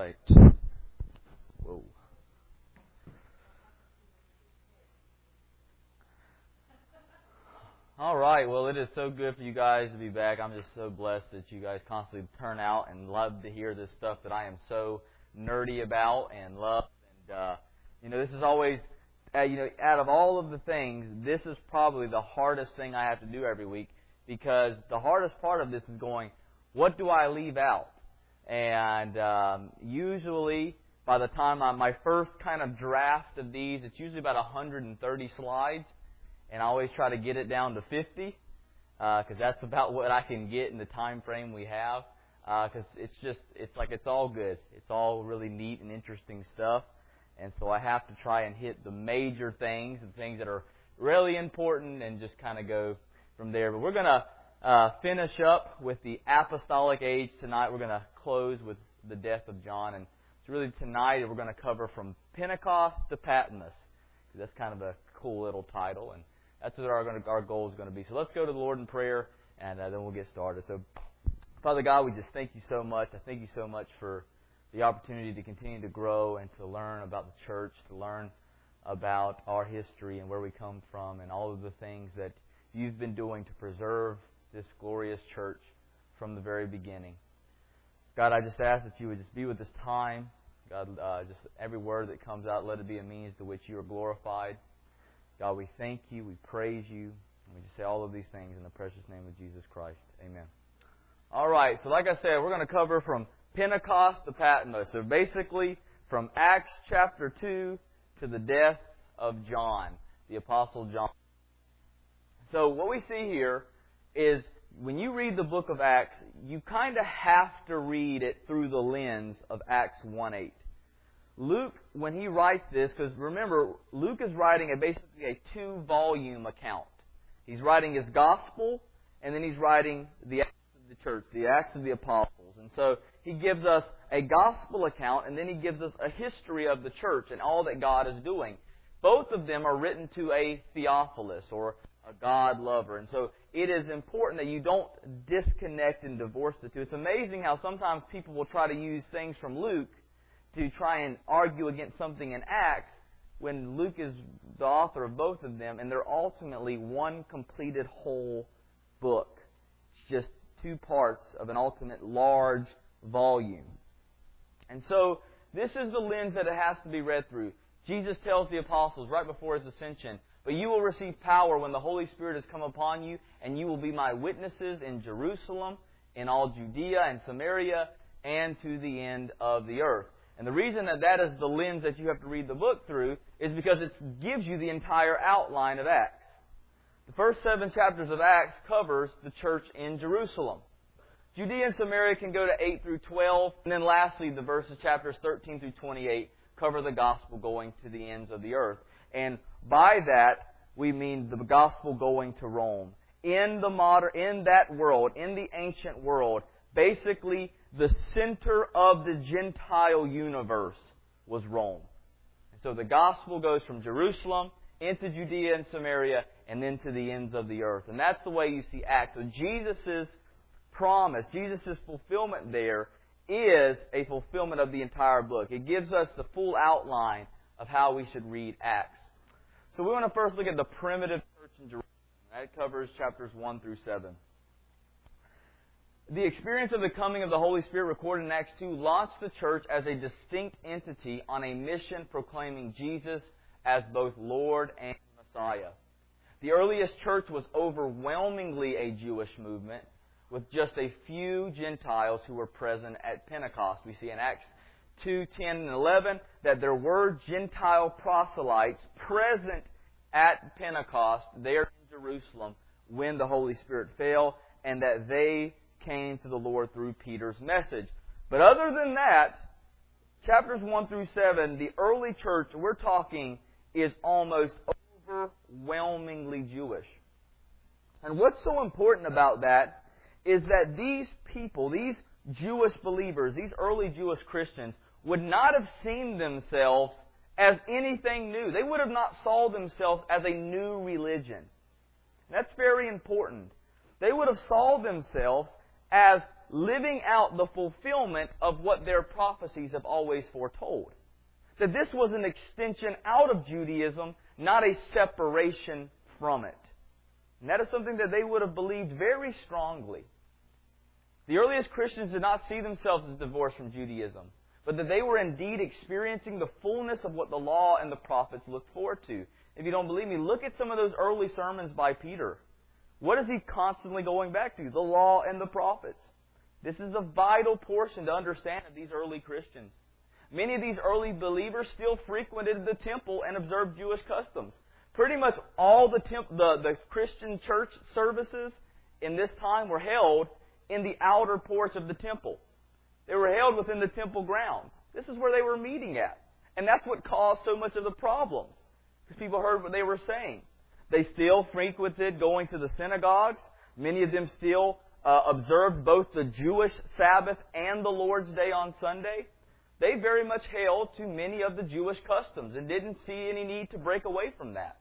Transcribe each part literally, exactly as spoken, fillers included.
right. Whoa. All right. Well, it is so good for you guys to be back. I'm just so blessed that you guys constantly turn out and love to hear this stuff that I am so nerdy about and love. And, uh, you know, this is always, uh, you know, out of all of the things, this is probably the hardest thing I have to do every week, because the hardest part of this is going, what do I leave out? And um, usually, by the time I'm my first kind of draft of these, it's usually about one hundred thirty slides, and I always try to get it down to fifty, because uh, that's about what I can get in the time frame we have. Because uh, it's just, it's like it's all good. It's all really neat and interesting stuff, and so I have to try and hit the major things, the things that are really important, and just kind of go from there. But we're going to uh, finish up with the apostolic age tonight. We're going to close with the death of John, and it's really tonight we're going to cover from Pentecost to Patmos. That's kind of a cool little title, and that's what our, our goal is going to be. So let's go to the Lord in prayer, and uh, then we'll get started. So, Father God, we just thank you so much. I thank you so much for the opportunity to continue to grow and to learn about the church, to learn about our history and where we come from, and all of the things that you've been doing to preserve this glorious church from the very beginning. God, I just ask that you would just be with this time. God, uh, just every word that comes out, let it be a means to which you are glorified. God, we thank you, we praise you, and we just say all of these things in the precious name of Jesus Christ. Amen. All right, so like I said, we're going to cover from Pentecost to Patmos. So basically, from Acts chapter two to the death of John, the Apostle John. So what we see here is when you read the book of Acts, you kind of have to read it through the lens of Acts one eight. Luke, when he writes this, because remember, Luke is writing a basically a two-volume account. He's writing his gospel, and then he's writing the Acts of the church, the Acts of the Apostles. And so he gives us a gospel account, and then he gives us a history of the church and all that God is doing. Both of them are written to a Theophilus, or a God lover. And so it is important that you don't disconnect and divorce the two. It's amazing how sometimes people will try to use things from Luke to try and argue against something in Acts when Luke is the author of both of them, and they're ultimately one completed whole book. It's just two parts of an ultimate large volume. And so this is the lens that it has to be read through. Jesus tells the apostles right before His ascension, "But you will receive power when the Holy Spirit has come upon you, and you will be my witnesses in Jerusalem, in all Judea and Samaria, and to the end of the earth." And the reason that that is the lens that you have to read the book through is because it gives you the entire outline of Acts. The first seven chapters of Acts covers the church in Jerusalem. Judea and Samaria can go to eight through twelve. And then lastly, the verses chapters thirteen through twenty-eight cover the gospel going to the ends of the earth. And by that, we mean the gospel going to Rome. In the modern, in that world, in the ancient world, basically the center of the Gentile universe was Rome. And so the gospel goes from Jerusalem into Judea and Samaria and then to the ends of the earth. And that's the way you see Acts. So Jesus' promise, Jesus' fulfillment there is a fulfillment of the entire book. It gives us the full outline of how we should read Acts. So we want to first look at the primitive church in Jerusalem. That covers chapters one through seven. The experience of the coming of the Holy Spirit recorded in Acts two launched the church as a distinct entity on a mission proclaiming Jesus as both Lord and Messiah. The earliest church was overwhelmingly a Jewish movement, with just a few Gentiles who were present at Pentecost. We see in Acts two, ten, and eleven that there were Gentile proselytes present at Pentecost there in Jerusalem when the Holy Spirit fell, and that they came to the Lord through Peter's message. But other than that, chapters one through seven, the early church we're talking is almost overwhelmingly Jewish. And what's so important about that is that these people, these Jewish believers, these early Jewish Christians, would not have seen themselves as anything new. They would have not saw themselves as a new religion. That's very important. They would have saw themselves as living out the fulfillment of what their prophecies have always foretold. That this was an extension out of Judaism, not a separation from it. And that is something that they would have believed very strongly. The earliest Christians did not see themselves as divorced from Judaism, but that they were indeed experiencing the fullness of what the law and the prophets looked forward to. If you don't believe me, look at some of those early sermons by Peter. What is he constantly going back to? The law and the prophets. This is a vital portion to understand of these early Christians. Many of these early believers still frequented the temple and observed Jewish customs. Pretty much all the, temp- the, the Christian church services in this time were held in the outer porch of the temple. They were held within the temple grounds. This is where they were meeting at. And that's what caused so much of the problems. Because people heard what they were saying. They still frequented going to the synagogues. Many of them still uh, observed both the Jewish Sabbath and the Lord's Day on Sunday. They very much held to many of the Jewish customs and didn't see any need to break away from that.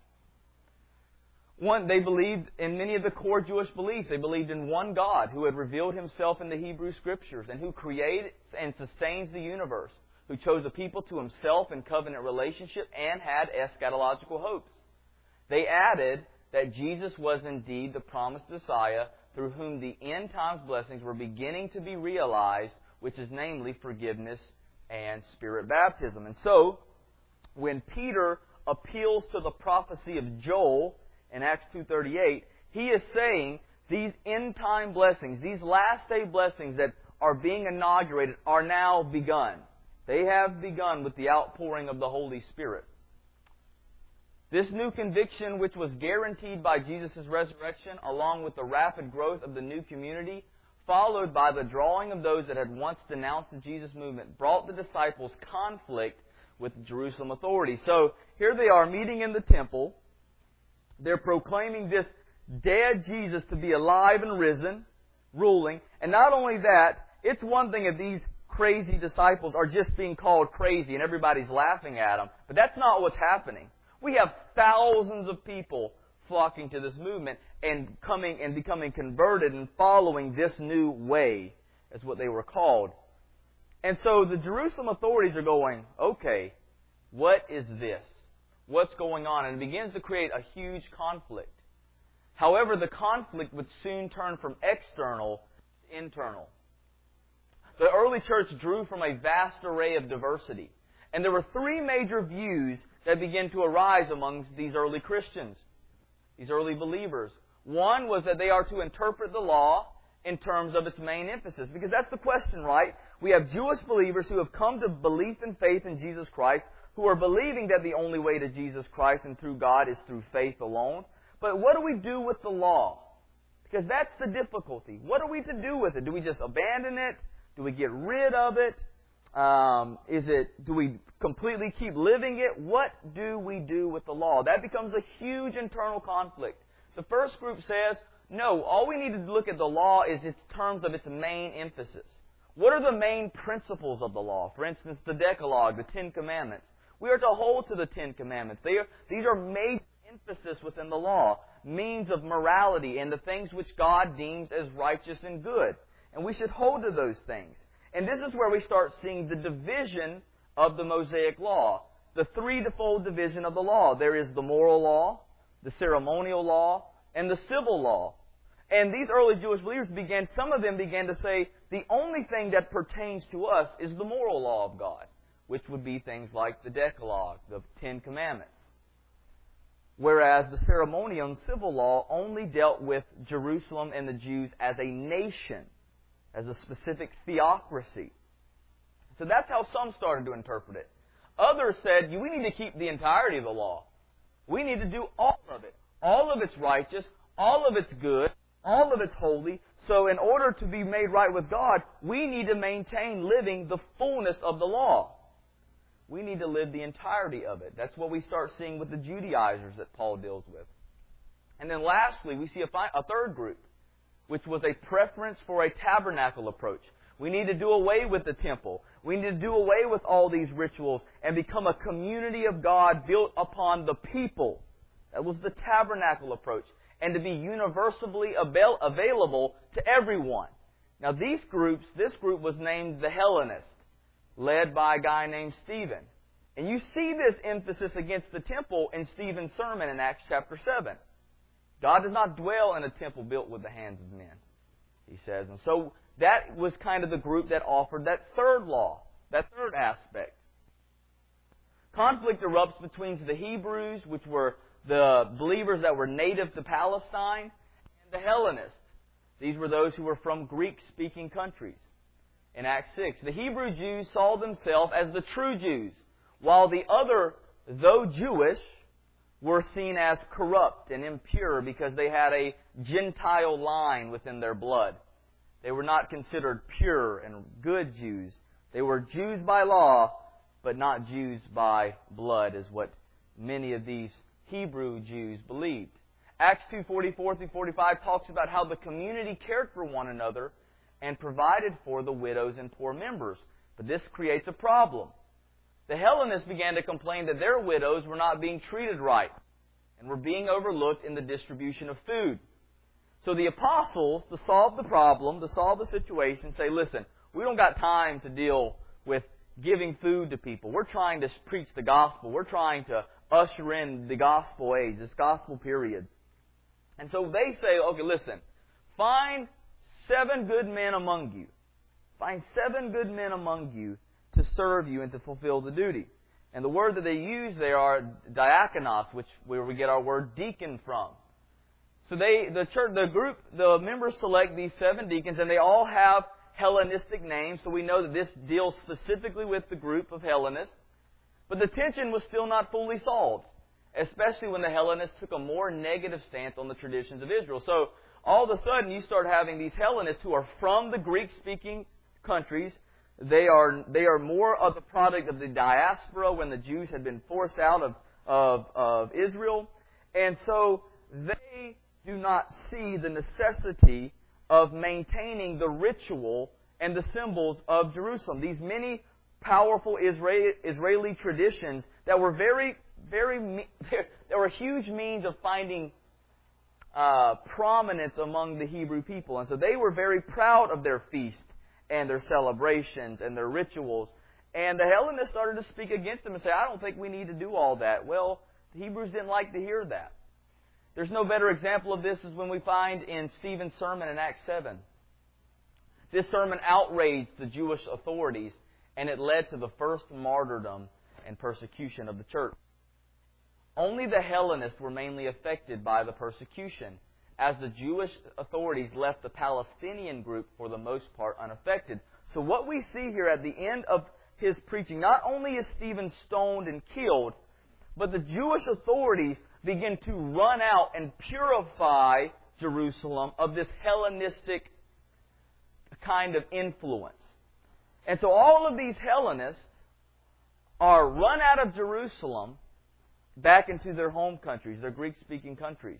One, they believed in many of the core Jewish beliefs. They believed in one God who had revealed Himself in the Hebrew Scriptures and who created and sustains the universe, who chose a people to Himself in covenant relationship and had eschatological hopes. They added that Jesus was indeed the promised Messiah through whom the end times blessings were beginning to be realized, which is namely forgiveness and Spirit baptism. And so, when Peter appeals to the prophecy of Joel in Acts two thirty-eight, he is saying these end-time blessings, these last-day blessings that are being inaugurated are now begun. They have begun with the outpouring of the Holy Spirit. This new conviction, which was guaranteed by Jesus' resurrection, along with the rapid growth of the new community, followed by the drawing of those that had once denounced the Jesus movement, brought the disciples conflict with the Jerusalem authorities. So, here they are meeting in the temple. They're proclaiming this dead Jesus to be alive and risen, ruling. And not only that, it's one thing if these crazy disciples are just being called crazy and everybody's laughing at them. But that's not what's happening. We have thousands of people flocking to this movement and coming and becoming converted and following this new way, is what they were called. And so the Jerusalem authorities are going, okay, what is this? What's going on? And it begins to create a huge conflict. However, the conflict would soon turn from external to internal. The early church drew from a vast array of diversity. And there were three major views that began to arise amongst these early Christians, these early believers. One was that they are to interpret the law in terms of its main emphasis. Because that's the question, right? We have Jewish believers who have come to belief and faith in Jesus Christ, who are believing that the only way to Jesus Christ and through God is through faith alone. But what do we do with the law? Because that's the difficulty. What are we to do with it? Do we just abandon it? Do we get rid of it? Um, is it? Do we completely keep living it? What do we do with the law? That becomes a huge internal conflict. The first group says, no, all we need to look at the law is its terms of its main emphasis. What are the main principles of the law? For instance, the Decalogue, the Ten Commandments. We are to hold to the Ten Commandments. They are, these are major emphasis within the law, means of morality and the things which God deems as righteous and good. And we should hold to those things. And this is where we start seeing the division of the Mosaic law. The threefold division of the law. There is the moral law, the ceremonial law, and the civil law. And these early Jewish believers began, some of them began to say, the only thing that pertains to us is the moral law of God, which would be things like the Decalogue, the Ten Commandments. Whereas the ceremonial and civil law only dealt with Jerusalem and the Jews as a nation, as a specific theocracy. So that's how some started to interpret it. Others said, we need to keep the entirety of the law. We need to do all of it. All of it's righteous, all of it's good, all of it's holy. So in order to be made right with God, we need to maintain living the fullness of the law. We need to live the entirety of it. That's what we start seeing with the Judaizers that Paul deals with. And then lastly, we see a, fi- a third group, which was a preference for a tabernacle approach. We need to do away with the temple. We need to do away with all these rituals and become a community of God built upon the people. That was the tabernacle approach. And to be universally avail- available to everyone. Now these groups, this group was named the Hellenists, led by a guy named Stephen. And you see this emphasis against the temple in Stephen's sermon in Acts chapter seven. God does not dwell in a temple built with the hands of men, he says. And so that was kind of the group that offered that third law, that third aspect. Conflict erupts between the Hebrews, which were the believers that were native to Palestine, and the Hellenists. These were those who were from Greek-speaking countries. In Acts six, the Hebrew Jews saw themselves as the true Jews, while the other, though Jewish, were seen as corrupt and impure because they had a Gentile line within their blood. They were not considered pure and good Jews. They were Jews by law, but not Jews by blood, is what many of these Hebrew Jews believed. Acts two forty-four through forty-five talks about how the community cared for one another and provided for the widows and poor members. But this creates a problem. The Hellenists began to complain that their widows were not being treated right and were being overlooked in the distribution of food. So the apostles, to solve the problem, to solve the situation, say, listen, we don't got time to deal with giving food to people. We're trying to preach the gospel. We're trying to usher in the gospel age, this gospel period. And so they say, okay, listen, find seven good men among you. Find seven good men among you to serve you and to fulfill the duty. And the word that they use there are diakonos, which where we get our word deacon from. So they, the church, the group, the members select these seven deacons, and they all have Hellenistic names, so we know that this deals specifically with the group of Hellenists. But the tension was still not fully solved, especially when the Hellenists took a more negative stance on the traditions of Israel. So all of a sudden you start having these Hellenists who are from the Greek-speaking countries. They are they are more of the product of the diaspora when the Jews had been forced out of, of, of Israel. And so they do not see the necessity of maintaining the ritual and the symbols of Jerusalem. These many powerful Israeli, Israeli traditions that were very, very, there were huge means of finding uh, prominence among the Hebrew people. And so they were very proud of their feast and their celebrations and their rituals. And the Hellenists started to speak against them and say, I don't think we need to do all that. Well, the Hebrews didn't like to hear that. There's no better example of this is when we find in Stephen's sermon in Acts seven. This sermon outraged the Jewish authorities, and it led to the first martyrdom and persecution of the church. Only the Hellenists were mainly affected by the persecution, as the Jewish authorities left the Palestinian group for the most part unaffected. So what we see here at the end of his preaching, not only is Stephen stoned and killed, but the Jewish authorities begin to run out and purify Jerusalem of this Hellenistic kind of influence. And so all of these Hellenists are run out of Jerusalem back into their home countries, their Greek-speaking countries.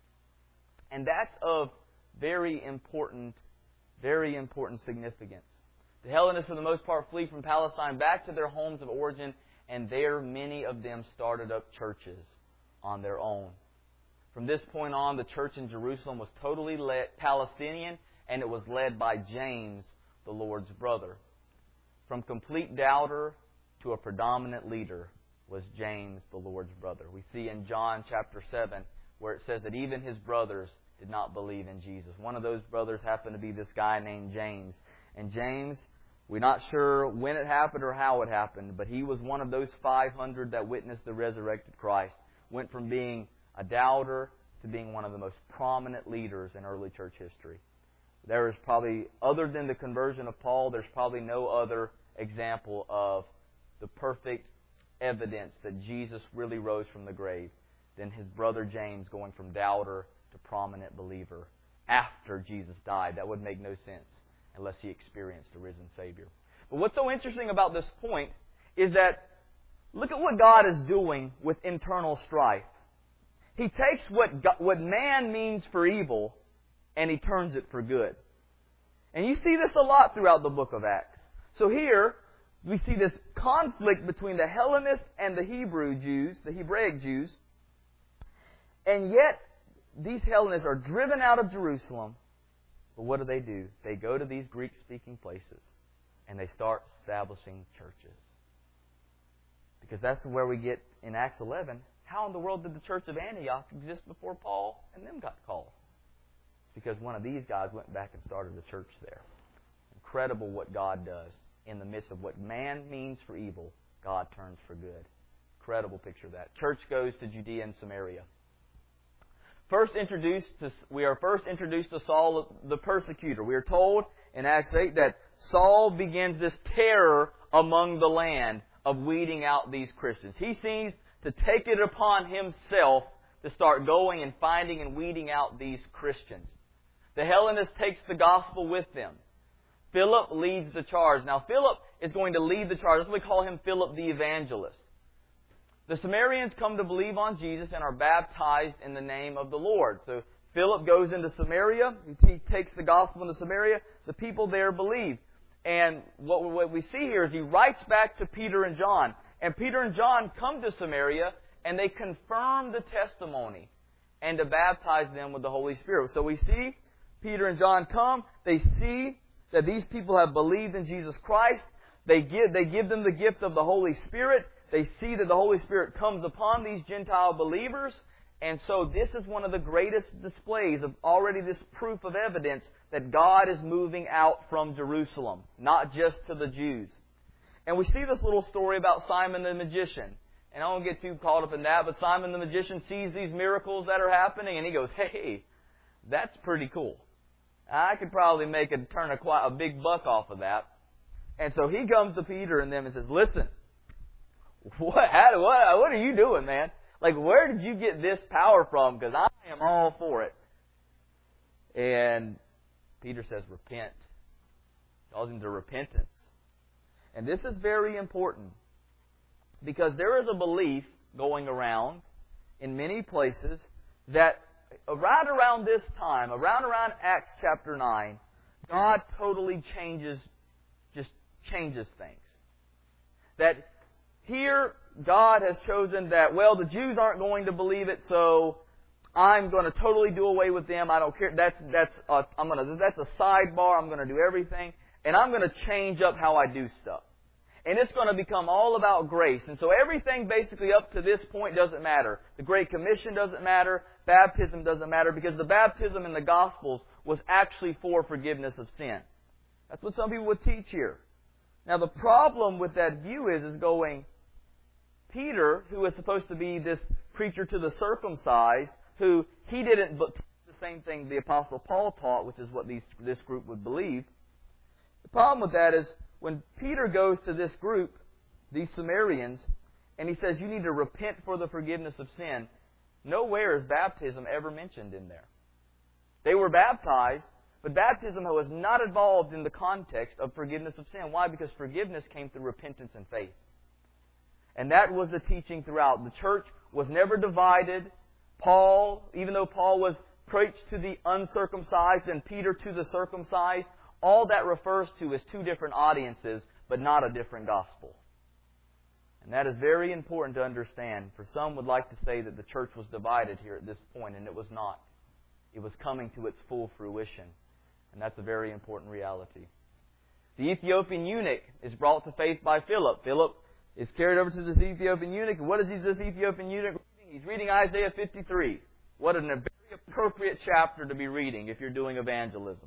And that's of very important, very important significance. The Hellenists, for the most part, flee from Palestine back to their homes of origin, and there many of them started up churches on their own. From this point on, the church in Jerusalem was totally led Palestinian, and it was led by James, the Lord's brother. From complete doubter to a predominant leader was James, the Lord's brother. We see in John chapter seven where it says that even his brothers did not believe in Jesus. One of those brothers happened to be this guy named James. And James, we're not sure when it happened or how it happened, but he was one of those five hundred that witnessed the resurrected Christ. Went from being a doubter to being one of the most prominent leaders in early church history. There is probably, other than the conversion of Paul, there's probably no other example of the perfect evidence that Jesus really rose from the grave than his brother James going from doubter to prominent believer after Jesus died. That would make no sense unless he experienced a risen Savior. But what's so interesting about this point is that look at what God is doing with internal strife. He takes what God, what man means for evil and He turns it for good. And you see this a lot throughout the book of Acts. So here, we see this conflict between the Hellenists and the Hebrew Jews, the Hebraic Jews. And yet, these Hellenists are driven out of Jerusalem. But what do they do? They go to these Greek-speaking places and they start establishing churches. Because that's where we get in Acts eleven. How in the world did the church of Antioch exist before Paul and them got called? It's because one of these guys went back and started a church there. Incredible what God does in the midst of what man means for evil, God turns for good. Incredible picture of that. Church goes to Judea and Samaria. First introduced to, we are first introduced to Saul the persecutor. We are told in Acts eight that Saul begins this terror among the land of weeding out these Christians. He seems to take it upon himself to start going and finding and weeding out these Christians. The Hellenist takes the gospel with them. Philip leads the charge. Now, Philip is going to lead the charge. That's why we call him Philip the evangelist. The Samaritans come to believe on Jesus and are baptized in the name of the Lord. So Philip goes into Samaria. He takes the gospel into Samaria. The people there believe. And what, what we see here is he writes back to Peter and John. And Peter and John come to Samaria and they confirm the testimony and to baptize them with the Holy Spirit. So we see Peter and John come. They see that these people have believed in Jesus Christ. They give, they give them the gift of the Holy Spirit. They see that the Holy Spirit comes upon these Gentile believers. And so this is one of the greatest displays of already this proof of evidence that God is moving out from Jerusalem, not just to the Jews. And we see this little story about Simon the magician. And I won't get too caught up in that, but Simon the magician sees these miracles that are happening and he goes, hey, that's pretty cool. I could probably make a turn a, quite, a big buck off of that. And so he comes to Peter and them and says, listen, what, how, what, what are you doing, man? Like, where did you get this power from? Because I am all for it. And Peter says, repent. Calls him to repentance. And this is very important because there is a belief going around in many places that right around this time, around around Acts chapter nine, God totally changes, just changes things. That here God has chosen that, well, the Jews aren't going to believe it, so I'm going to totally do away with them. I don't care. That's that's a, I'm going to that's a sidebar. I'm going to do everything, and I'm going to change up how I do stuff. And it's going to become all about grace. And so everything basically up to this point doesn't matter. The Great Commission doesn't matter. Baptism doesn't matter because the baptism in the Gospels was actually for forgiveness of sin. That's what some people would teach here. Now the problem with that view is, is going, Peter, who is supposed to be this preacher to the circumcised, who he didn't but the same thing the Apostle Paul taught, which is what these, this group would believe. The problem with that is, when Peter goes to this group, these Samaritans, and he says, you need to repent for the forgiveness of sin, nowhere is baptism ever mentioned in there. They were baptized, but baptism was not involved in the context of forgiveness of sin. Why? Because forgiveness came through repentance and faith. And that was the teaching throughout. The church was never divided. Paul, even though Paul was preached to the uncircumcised and Peter to the circumcised, all that refers to is two different audiences, but not a different gospel. And that is very important to understand. For some would like to say that the church was divided here at this point, and it was not. It was coming to its full fruition. And that's a very important reality. The Ethiopian eunuch is brought to faith by Philip. Philip is carried over to this Ethiopian eunuch. And what is this Ethiopian eunuch reading? He's reading Isaiah fifty-three. What a very appropriate chapter to be reading if you're doing evangelism.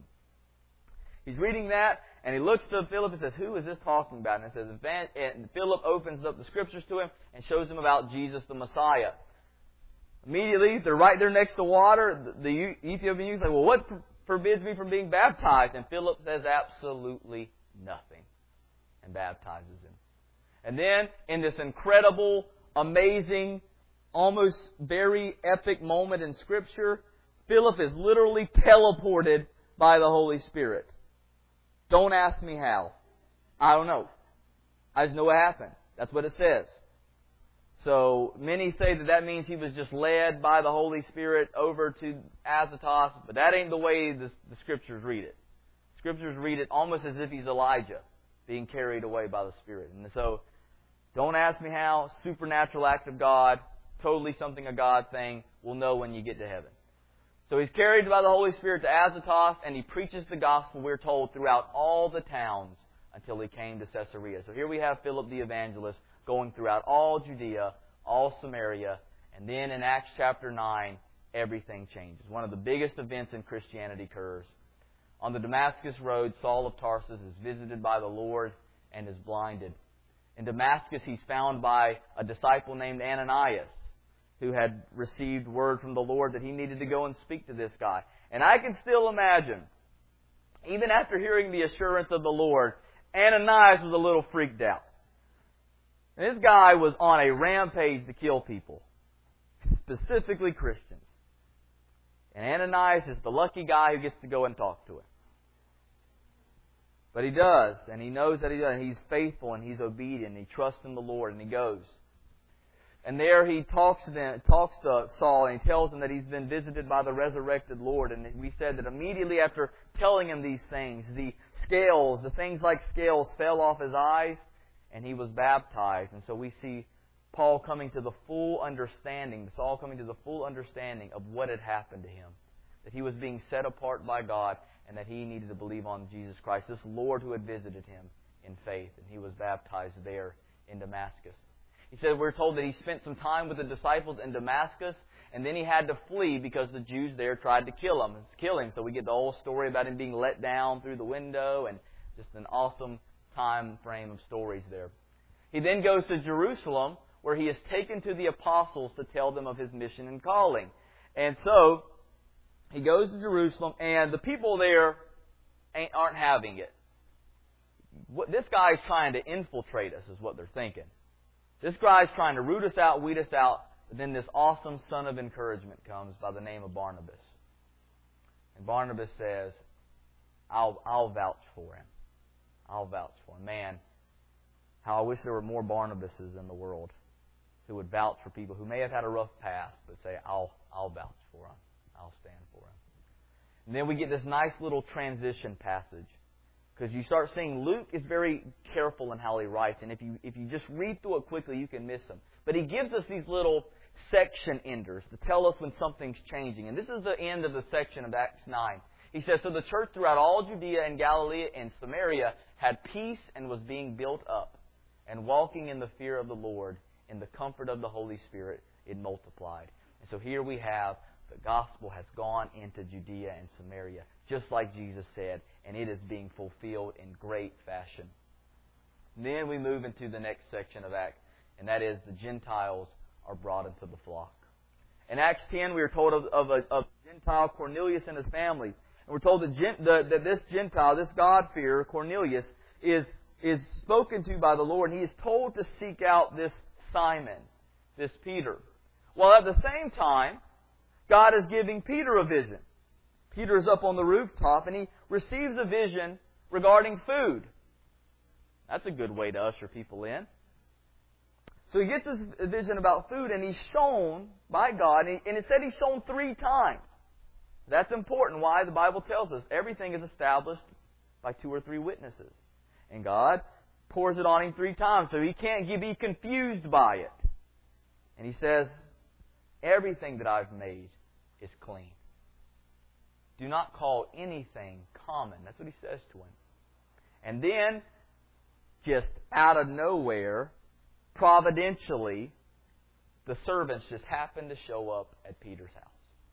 He's reading that, and he looks to Philip and says, who is this talking about? And it says, and Philip opens up the Scriptures to him and shows him about Jesus the Messiah. Immediately, they're right there next to water. The Ethiopian eunuch says, well, what forbids me from being baptized? And Philip says, absolutely nothing, and baptizes him. And then, in this incredible, amazing, almost very epic moment in Scripture, Philip is literally teleported by the Holy Spirit. Don't ask me how. I don't know. I just know what happened. That's what it says. So many say that that means he was just led by the Holy Spirit over to Azotus, but that ain't the way the, the Scriptures read it. Scriptures read it almost as if he's Elijah being carried away by the Spirit. And so, don't ask me how. Supernatural act of God. Totally something a God thing. We'll know when you get to heaven. So he's carried by the Holy Spirit to Azotus, and he preaches the gospel, we're told, throughout all the towns until he came to Caesarea. So here we have Philip the evangelist going throughout all Judea, all Samaria, and then in Acts chapter nine, everything changes. One of the biggest events in Christianity occurs. On the Damascus road, Saul of Tarsus is visited by the Lord and is blinded. In Damascus, he's found by a disciple named Ananias, who had received word from the Lord that he needed to go and speak to this guy. And I can still imagine, even after hearing the assurance of the Lord, Ananias was a little freaked out. And this guy was on a rampage to kill people, specifically Christians. And Ananias is the lucky guy who gets to go and talk to him. But he does, and he knows that he does. And he's faithful, and he's obedient, and he trusts in the Lord, and he goes. And there he talks to, them, talks to Saul, and he tells him that he's been visited by the resurrected Lord. And we said that immediately after telling him these things, the scales, the things like scales, fell off his eyes, and he was baptized. And so we see Paul coming to the full understanding, Saul coming to the full understanding of what had happened to him. That he was being set apart by God, and that he needed to believe on Jesus Christ, this Lord who had visited him in faith. And he was baptized there in Damascus. He said we're told that he spent some time with the disciples in Damascus, and then he had to flee because the Jews there tried to kill him. Kill him. So we get the whole story about him being let down through the window, and just an awesome time frame of stories there. He then goes to Jerusalem, where he is taken to the apostles to tell them of his mission and calling. And so he goes to Jerusalem, and the people there ain't, aren't having it. What, this guy's trying to infiltrate us, is what they're thinking. This guy's trying to root us out, weed us out. But then this awesome son of encouragement comes by the name of Barnabas. And Barnabas says, I'll, I'll vouch for him. I'll vouch for him. Man, how I wish there were more Barnabases in the world who would vouch for people who may have had a rough past, but say, I'll, I'll vouch for him. I'll stand for him. And then we get this nice little transition passage. Because you start seeing Luke is very careful in how he writes. And if you if you just read through it quickly, you can miss them. But he gives us these little section enders to tell us when something's changing. And this is the end of the section of Acts nine. He says, so the church throughout all Judea and Galilee and Samaria had peace and was being built up. And walking in the fear of the Lord, in the comfort of the Holy Spirit, it multiplied. And so here we have the gospel has gone into Judea and Samaria, just like Jesus said, and it is being fulfilled in great fashion. Then we move into the next section of Acts, and that is the Gentiles are brought into the flock. In Acts ten, we are told of, of a of Gentile, Cornelius and his family. And we're told that, Gent, the, that this Gentile, this God-fearer, Cornelius, is, is spoken to by the Lord, and he is told to seek out this Simon, this Peter. While at the same time, God is giving Peter a vision. Peter is up on the rooftop, and he receives a vision regarding food. That's a good way to usher people in. So he gets this vision about food, and he's shown by God, and it said he's shown three times. That's important. Why? The Bible tells us everything is established by two or three witnesses. And God pours it on him three times, so he can't be confused by it. And he says, everything that I've made is clean. Do not call anything common. That's what he says to him. And then, just out of nowhere, providentially, the servants just happen to show up at Peter's house.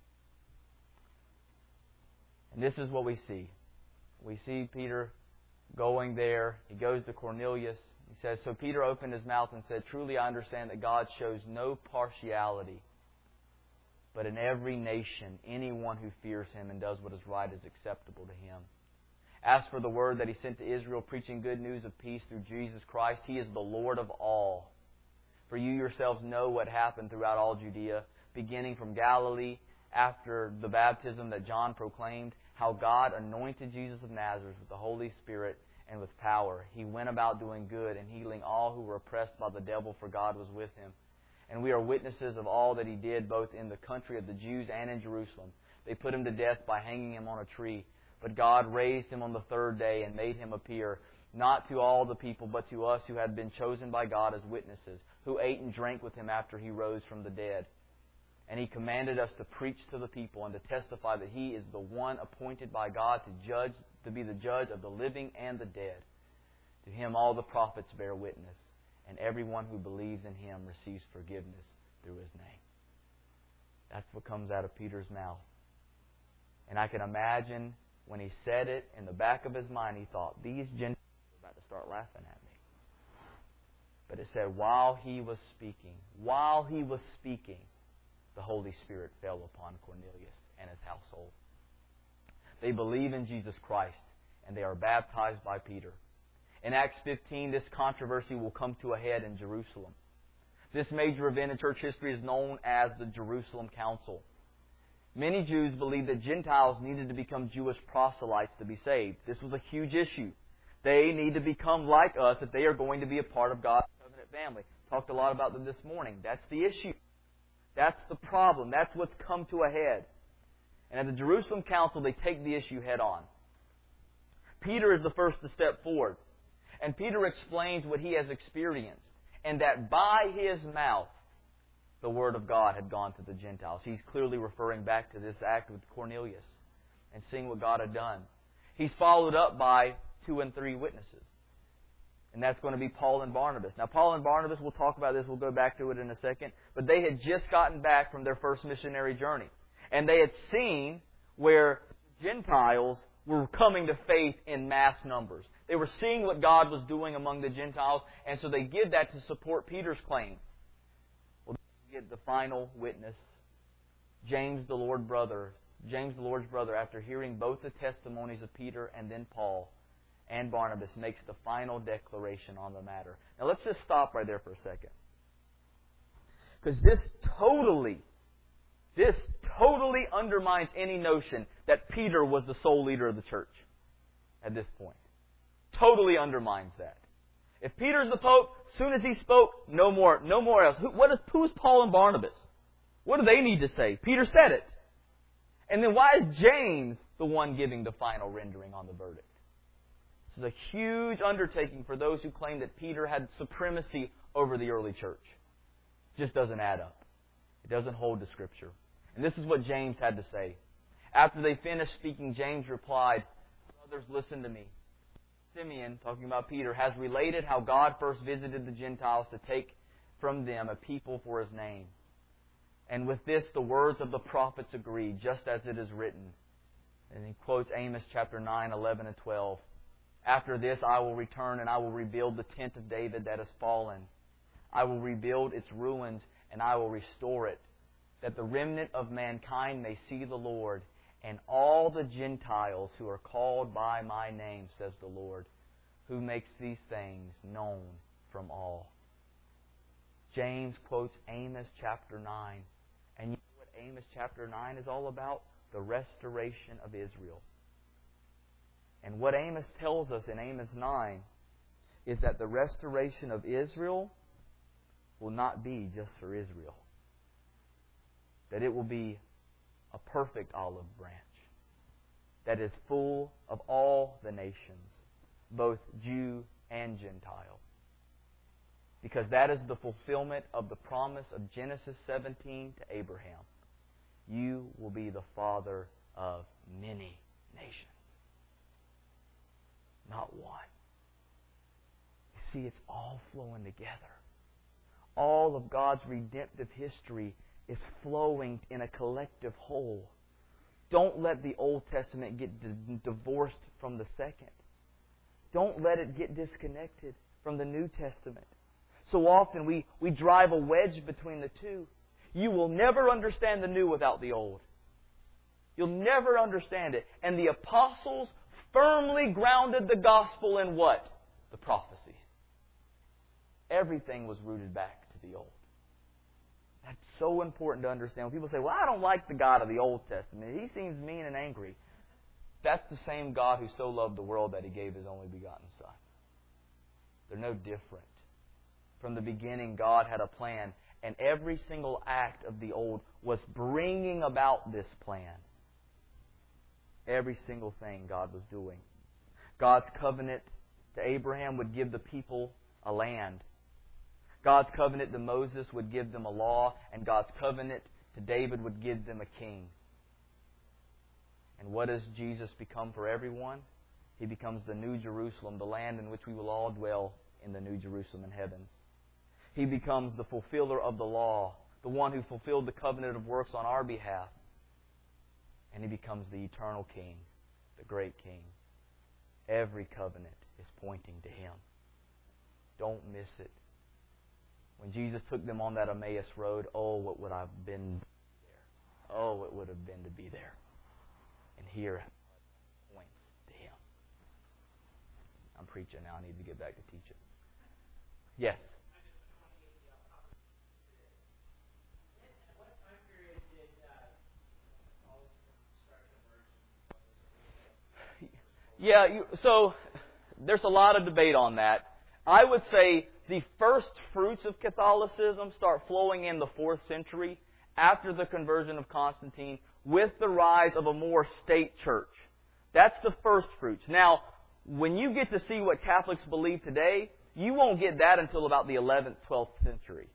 And this is what we see. We see Peter going there. He goes to Cornelius. He says, so Peter opened his mouth and said, truly I understand that God shows no partiality, but in every nation, anyone who fears Him and does what is right is acceptable to Him. As for the word that He sent to Israel, preaching good news of peace through Jesus Christ, He is the Lord of all. For you yourselves know what happened throughout all Judea, beginning from Galilee, after the baptism that John proclaimed, how God anointed Jesus of Nazareth with the Holy Spirit and with power. He went about doing good and healing all who were oppressed by the devil, for God was with Him. And we are witnesses of all that He did, both in the country of the Jews and in Jerusalem. They put Him to death by hanging Him on a tree. But God raised Him on the third day and made Him appear, not to all the people, but to us who had been chosen by God as witnesses, who ate and drank with Him after He rose from the dead. And He commanded us to preach to the people and to testify that He is the one appointed by God to judge, to be the judge of the living and the dead. To Him all the prophets bear witness, and everyone who believes in Him receives forgiveness through His name. That's what comes out of Peter's mouth. And I can imagine when he said it, in the back of his mind, he thought, these Gentiles are about to start laughing at me. But it said, while he was speaking, while he was speaking, the Holy Spirit fell upon Cornelius and his household. They believe in Jesus Christ, and they are baptized by Peter. In Acts fifteen, this controversy will come to a head in Jerusalem. This major event in church history is known as the Jerusalem Council. Many Jews believed that Gentiles needed to become Jewish proselytes to be saved. This was a huge issue. They need to become like us if they are going to be a part of God's covenant family. Talked a lot about them this morning. That's the issue. That's the problem. That's what's come to a head. And at the Jerusalem Council, they take the issue head on. Peter is the first to step forward. And Peter explains what he has experienced. And that by his mouth, the Word of God had gone to the Gentiles. He's clearly referring back to this act with Cornelius and seeing what God had done. He's followed up by two and three witnesses. And that's going to be Paul and Barnabas. Now, Paul and Barnabas, we'll talk about this. We'll go back to it in a second. But they had just gotten back from their first missionary journey. And they had seen where Gentiles were coming to faith in mass numbers. They were seeing what God was doing among the Gentiles. And so they give that to support Peter's claim. Well, they get the final witness, James, the Lord's brother. James, the Lord's brother, after hearing both the testimonies of Peter and then Paul and Barnabas, makes the final declaration on the matter. Now let's just stop right there for a second. Because this totally, this totally undermines any notion that Peter was the sole leader of the church at this point. Totally undermines that. If Peter's the Pope, as soon as he spoke, no more, no more else. Who, what is, who's Paul and Barnabas? What do they need to say? Peter said it. And then why is James the one giving the final rendering on the verdict? This is a huge undertaking for those who claim that Peter had supremacy over the early church. It just doesn't add up. It doesn't hold to Scripture. And this is what James had to say. After they finished speaking, James replied, "Brothers, listen to me. Simeon," talking about Peter, "has related how God first visited the Gentiles to take from them a people for His name. And with this, the words of the prophets agree, just as it is written." And he quotes Amos chapter nine, eleven, and twelve. "After this, I will return, and I will rebuild the tent of David that has fallen. I will rebuild its ruins, and I will restore it, that the remnant of mankind may see the Lord, and all the Gentiles who are called by my name, says the Lord, who makes these things known from all." James quotes Amos chapter nine. And you know what Amos chapter nine is all about? The restoration of Israel. And what Amos tells us in Amos nine is that the restoration of Israel will not be just for Israel. That it will be a perfect olive branch that is full of all the nations, both Jew and Gentile. Because that is the fulfillment of the promise of Genesis seventeen to Abraham. You will be the father of many nations. Not one. You see, it's all flowing together. All of God's redemptive history is flowing in a collective whole. Don't let the Old Testament get d- divorced from the second. Don't let it get disconnected from the New Testament. So often we, we drive a wedge between the two. You will never understand the new without the old. You'll never understand it. And the apostles firmly grounded the gospel in what? The prophecies. Everything was rooted back to the old. That's so important to understand. When people say, "Well, I don't like the God of the Old Testament. He seems mean and angry." That's the same God who so loved the world that He gave His only begotten Son. They're no different. From the beginning, God had a plan, and every single act of the old was bringing about this plan. Every single thing God was doing. God's covenant to Abraham would give the people a land. God's covenant to Moses would give them a law, and God's covenant to David would give them a king. And what does Jesus become for everyone? He becomes the New Jerusalem, the land in which we will all dwell in the New Jerusalem in heavens. He becomes the fulfiller of the law, the one who fulfilled the covenant of works on our behalf. And He becomes the eternal King, the great King. Every covenant is pointing to Him. Don't miss it. When Jesus took them on that Emmaus road, oh, what would I have been there? Oh, what would have been to be there. And here points to Him. I'm preaching now. I need to get back to teaching. Yes. Yeah, you, so there's a lot of debate on that. I would say the first fruits of Catholicism start flowing in the fourth century after the conversion of Constantine with the rise of a more state church. That's the first fruits. Now, when you get to see what Catholics believe today, you won't get that until about the eleventh, twelfth century.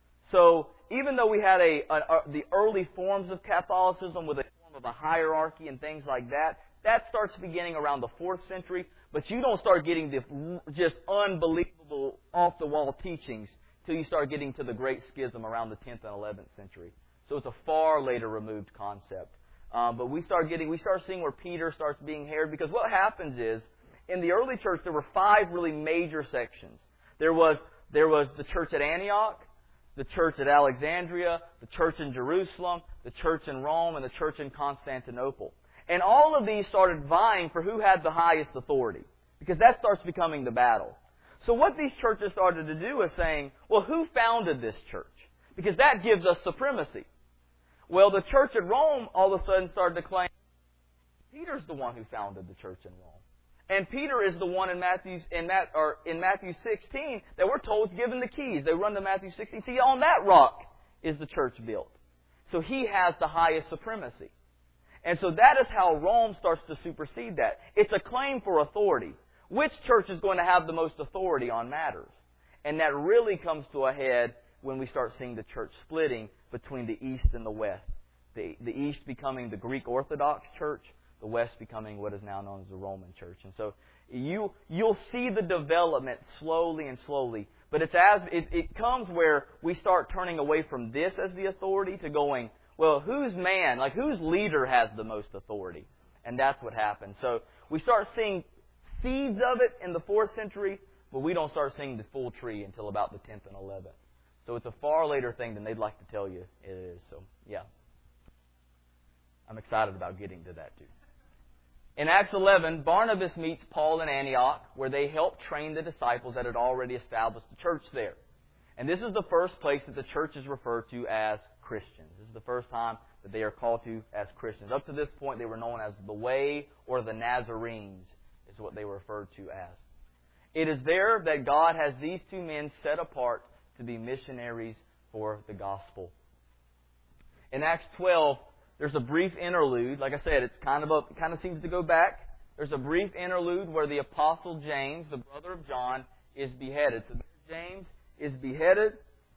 So even though we had a, a, a the early forms of Catholicism with a form of a hierarchy and things like that, that starts beginning around the fourth century, but you don't start getting the just unbelievable off-the-wall teachings till you start getting to the Great Schism around the tenth and eleventh century. So it's a far later removed concept. Um, but we start getting, we start seeing where Peter starts being heard, because what happens is, in the early church, there were five really major sections. There was there was the church at Antioch, the church at Alexandria, the church in Jerusalem, the church in Rome, and the church in Constantinople. And all of these started vying for who had the highest authority, because that starts becoming the battle. So what these churches started to do is saying, well, who founded this church? Because that gives us supremacy. Well, the church at Rome all of a sudden started to claim Peter's the one who founded the church in Rome. And Peter is the one in Matthew, in, Matt, or in Matthew sixteen that we're told is given the keys. They run to Matthew sixteen. See, on that rock is the church built. So he has the highest supremacy. And so that is how Rome starts to supersede that. It's a claim for authority. Which church is going to have the most authority on matters? And that really comes to a head when we start seeing the church splitting between the East and the West. The, the East becoming the Greek Orthodox Church, the West becoming what is now known as the Roman Church. And so you, you'll see the development slowly and slowly. But it's as it, it comes where we start turning away from this as the authority to going, well, whose man, like whose leader has the most authority? And that's what happens. So we start seeing seeds of it in the fourth century, but we don't start seeing the full tree until about the tenth and eleventh. So it's a far later thing than they'd like to tell you it is. So, yeah. I'm excited about getting to that too. In Acts eleven, Barnabas meets Paul in Antioch, where they help train the disciples that had already established the church there. And this is the first place that the church is referred to as Christians. This is the first time that they are called to as Christians. Up to this point, they were known as the Way or the Nazarenes, is what they were referred to as. It is there that God has these two men set apart to be missionaries for the gospel. In Acts twelve, there's a brief interlude. Like I said, it's kind of a, it kind of seems to go back. There's a brief interlude where the Apostle James, the brother of John, is beheaded. So James is beheaded,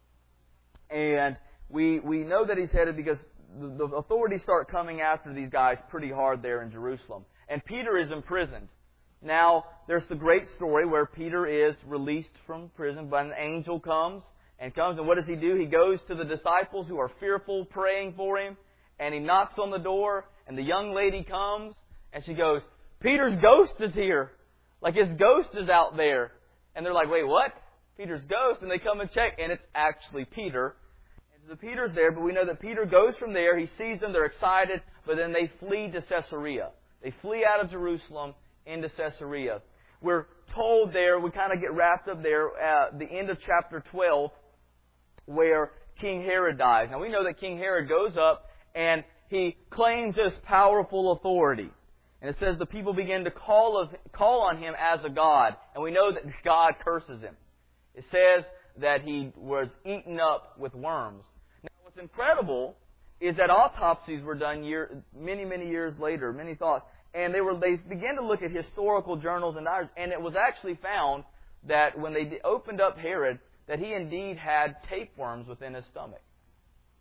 and we we know that he's headed because the, the authorities start coming after these guys pretty hard there in Jerusalem. And Peter is imprisoned. Now, there's the great story where Peter is released from prison, but an angel comes and comes, and what does he do? He goes to the disciples who are fearful, praying for him, and he knocks on the door, and the young lady comes, and she goes, Peter's ghost is here. Like his ghost is out there. And they're like, wait, what? Peter's ghost? And they come and check, and it's actually Peter. And so Peter's there, but we know that Peter goes from there, he sees them, they're excited, but then they flee to Caesarea. They flee out of Jerusalem into Caesarea. We're told there, we kind of get wrapped up there at the end of chapter twelve, where King Herod dies. Now we know that King Herod goes up and he claims this powerful authority. And it says the people begin to call, of, call on him as a god. And we know that God curses him. It says that he was eaten up with worms. Now what's incredible is that autopsies were done year, many, many years later, many thoughts. And they were they began to look at historical journals and diaries, and it was actually found that when they opened up Herod, that he indeed had tapeworms within his stomach.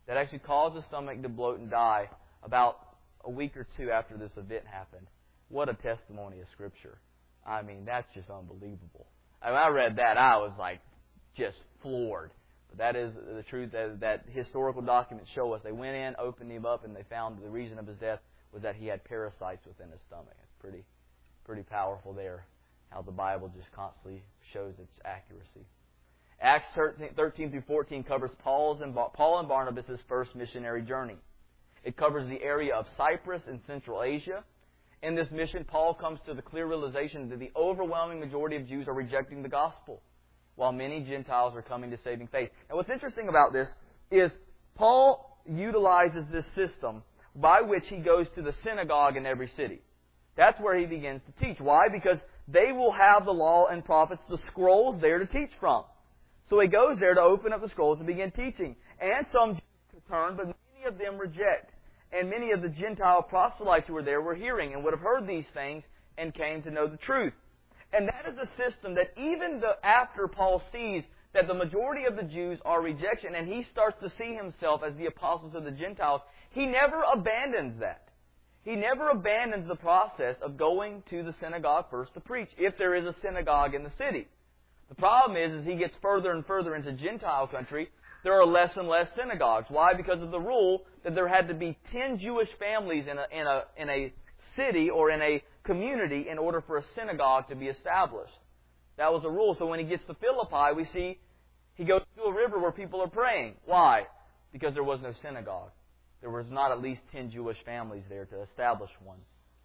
that actually caused his stomach to bloat and die about a week or two after this event happened. What a testimony of Scripture. I mean, that's just unbelievable. I mean, I read that, I was like just floored. But that is the truth that, that historical documents show us. They went in, opened him up, and they found the reason of his death was that he had parasites within his stomach. It's pretty, pretty powerful there, how the Bible just constantly shows its accuracy. Acts thirteen through fourteen covers Paul's and Paul and Barnabas' first missionary journey. It covers the area of Cyprus in Central Asia. In this mission, Paul comes to the clear realization that the overwhelming majority of Jews are rejecting the gospel, while many Gentiles are coming to saving faith. And what's interesting about this is Paul utilizes this system by which he goes to the synagogue in every city. That's where he begins to teach. Why? Because they will have the law and prophets, the scrolls there to teach from. So he goes there to open up the scrolls and begin teaching. And some Jews turn, but many of them reject. And many of the Gentile proselytes who were there were hearing and would have heard these things and came to know the truth. And that is a system that even the, after Paul sees that the majority of the Jews are rejection and he starts to see himself as the apostles of the Gentiles, he never abandons that. He never abandons the process of going to the synagogue first to preach, if there is a synagogue in the city. The problem is, as he gets further and further into Gentile country, there are less and less synagogues. Why? Because of the rule that there had to be ten Jewish families in a, in a, in a city or in a community in order for a synagogue to be established. That was the rule. So when he gets to Philippi, we see he goes to a river where people are praying. Why? Because there was no synagogue. There was not at least ten Jewish families there to establish one.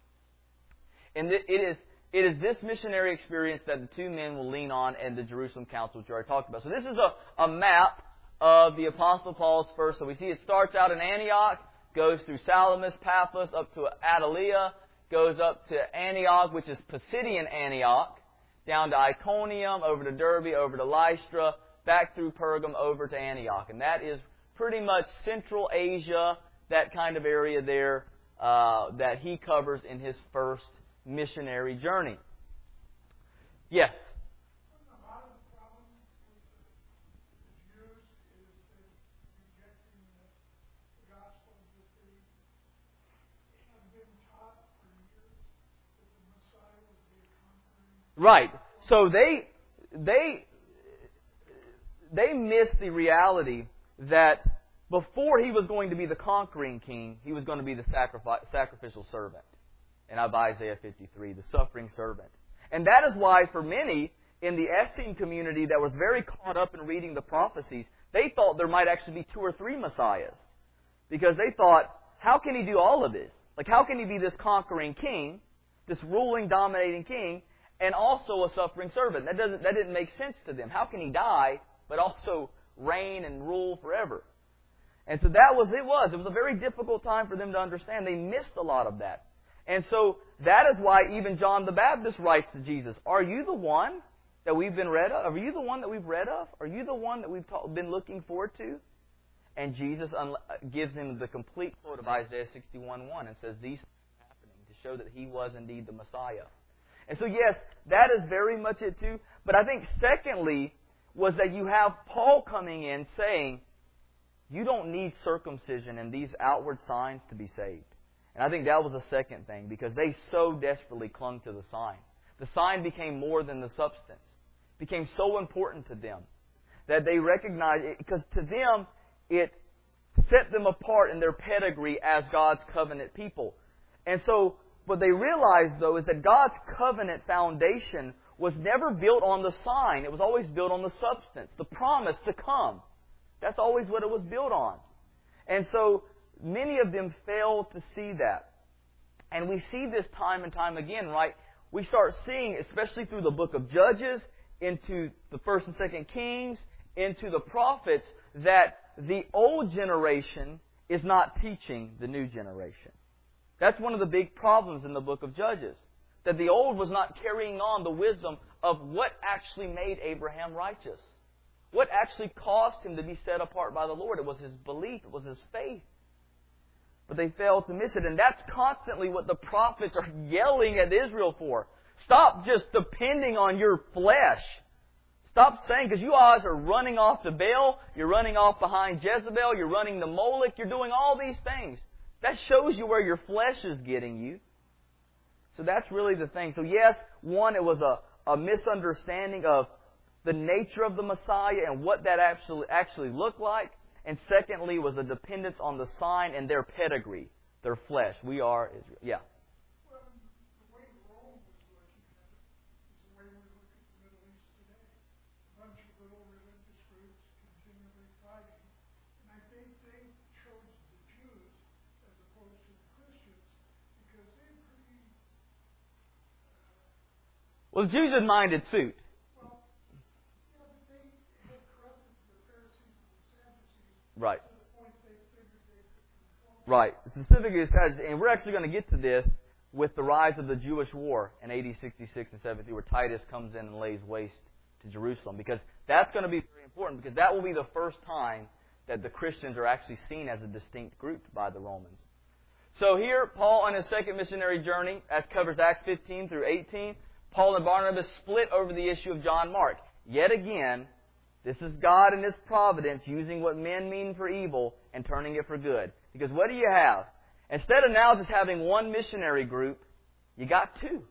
And it is it is this missionary experience that the two men will lean on in the Jerusalem Council, which we already talked about. So this is a, a map of the Apostle Paul's first. So we see it starts out in Antioch, goes through Salamis, Paphos, up to Attalia, goes up to Antioch, which is Pisidian Antioch, down to Iconium, over to Derbe, over to Lystra, back through Pergam, over to Antioch. And that is pretty much Central Asia, that kind of area there uh, that he covers in his first missionary journey. Yes? Right. So they they they missed the reality that before he was going to be the conquering king, he was going to be the sacrifice, sacrificial servant. And of Isaiah fifty-three, the suffering servant. And that is why for many in the Essene community that was very caught up in reading the prophecies, they thought there might actually be two or three Messiahs. Because they thought, how can he do all of this? Like, how can he be this conquering king, this ruling, dominating king, and also a suffering servant? That doesn't that didn't make sense to them. How can he die, but also reign and rule forever? And so that was it was. It was a very difficult time for them to understand. They missed a lot of that. And so that is why even John the Baptist writes to Jesus, are you the one that we've been read of? Are you the one that we've read of? Are you the one that we've ta- been looking forward to? And Jesus un- gives him the complete quote of Isaiah sixty-one one and says these things are happening to show that he was indeed the Messiah. And so yes, that is very much it too. But I think secondly was that you have Paul coming in saying, you don't need circumcision and these outward signs to be saved. And I think that was the second thing, because they so desperately clung to the sign. The sign became more than the substance. It became so important to them that they recognized it, because to them it set them apart in their pedigree as God's covenant people. And so what they realized, though, is that God's covenant foundation was never built on the sign. It was always built on the substance, the promise to come. That's always what it was built on. And so many of them fail to see that. And we see this time and time again, right? We start seeing, especially through the book of Judges, into the first and second Kings, into the prophets, that the old generation is not teaching the new generation. That's one of the big problems in the book of Judges. That the old was not carrying on the wisdom of what actually made Abraham righteous. What actually caused him to be set apart by the Lord. It was his belief. It was his faith. But they failed to miss it. And that's constantly what the prophets are yelling at Israel for. Stop just depending on your flesh. Stop saying, because you guys are running off to Baal, you're running off behind Jezebel, you're running to Moloch, you're doing all these things. That shows you where your flesh is getting you. So that's really the thing. So yes, one, it was a, a misunderstanding of the nature of the Messiah and what that actually actually looked like. And secondly, was a dependence on the sign and their pedigree, their flesh. We are Israel. Yeah. Well, the way Rome was looking at it is the way we look at the Middle East today. A bunch of little religious groups continually fighting. And I think they chose the Jews as opposed to the Christians because they pretty... Uh, well, the Jews had minded suit. Well, yeah, but they had corrupted the Pharisees and the Sadducees Right. to the point they figured they could control. Right. Specifically, it says, and we're actually going to get to this with the rise of the Jewish war in A D sixty-six and seventy, where Titus comes in and lays waste to Jerusalem. Because that's going to be very important, because that will be the first time that the Christians are actually seen as a distinct group by the Romans. So here, Paul on his second missionary journey, that covers Acts fifteen through eighteen, Paul and Barnabas split over the issue of John Mark. Yet again, this is God in His providence using what men mean for evil and turning it for good. Because what do you have? Instead of now just having one missionary group, you got two.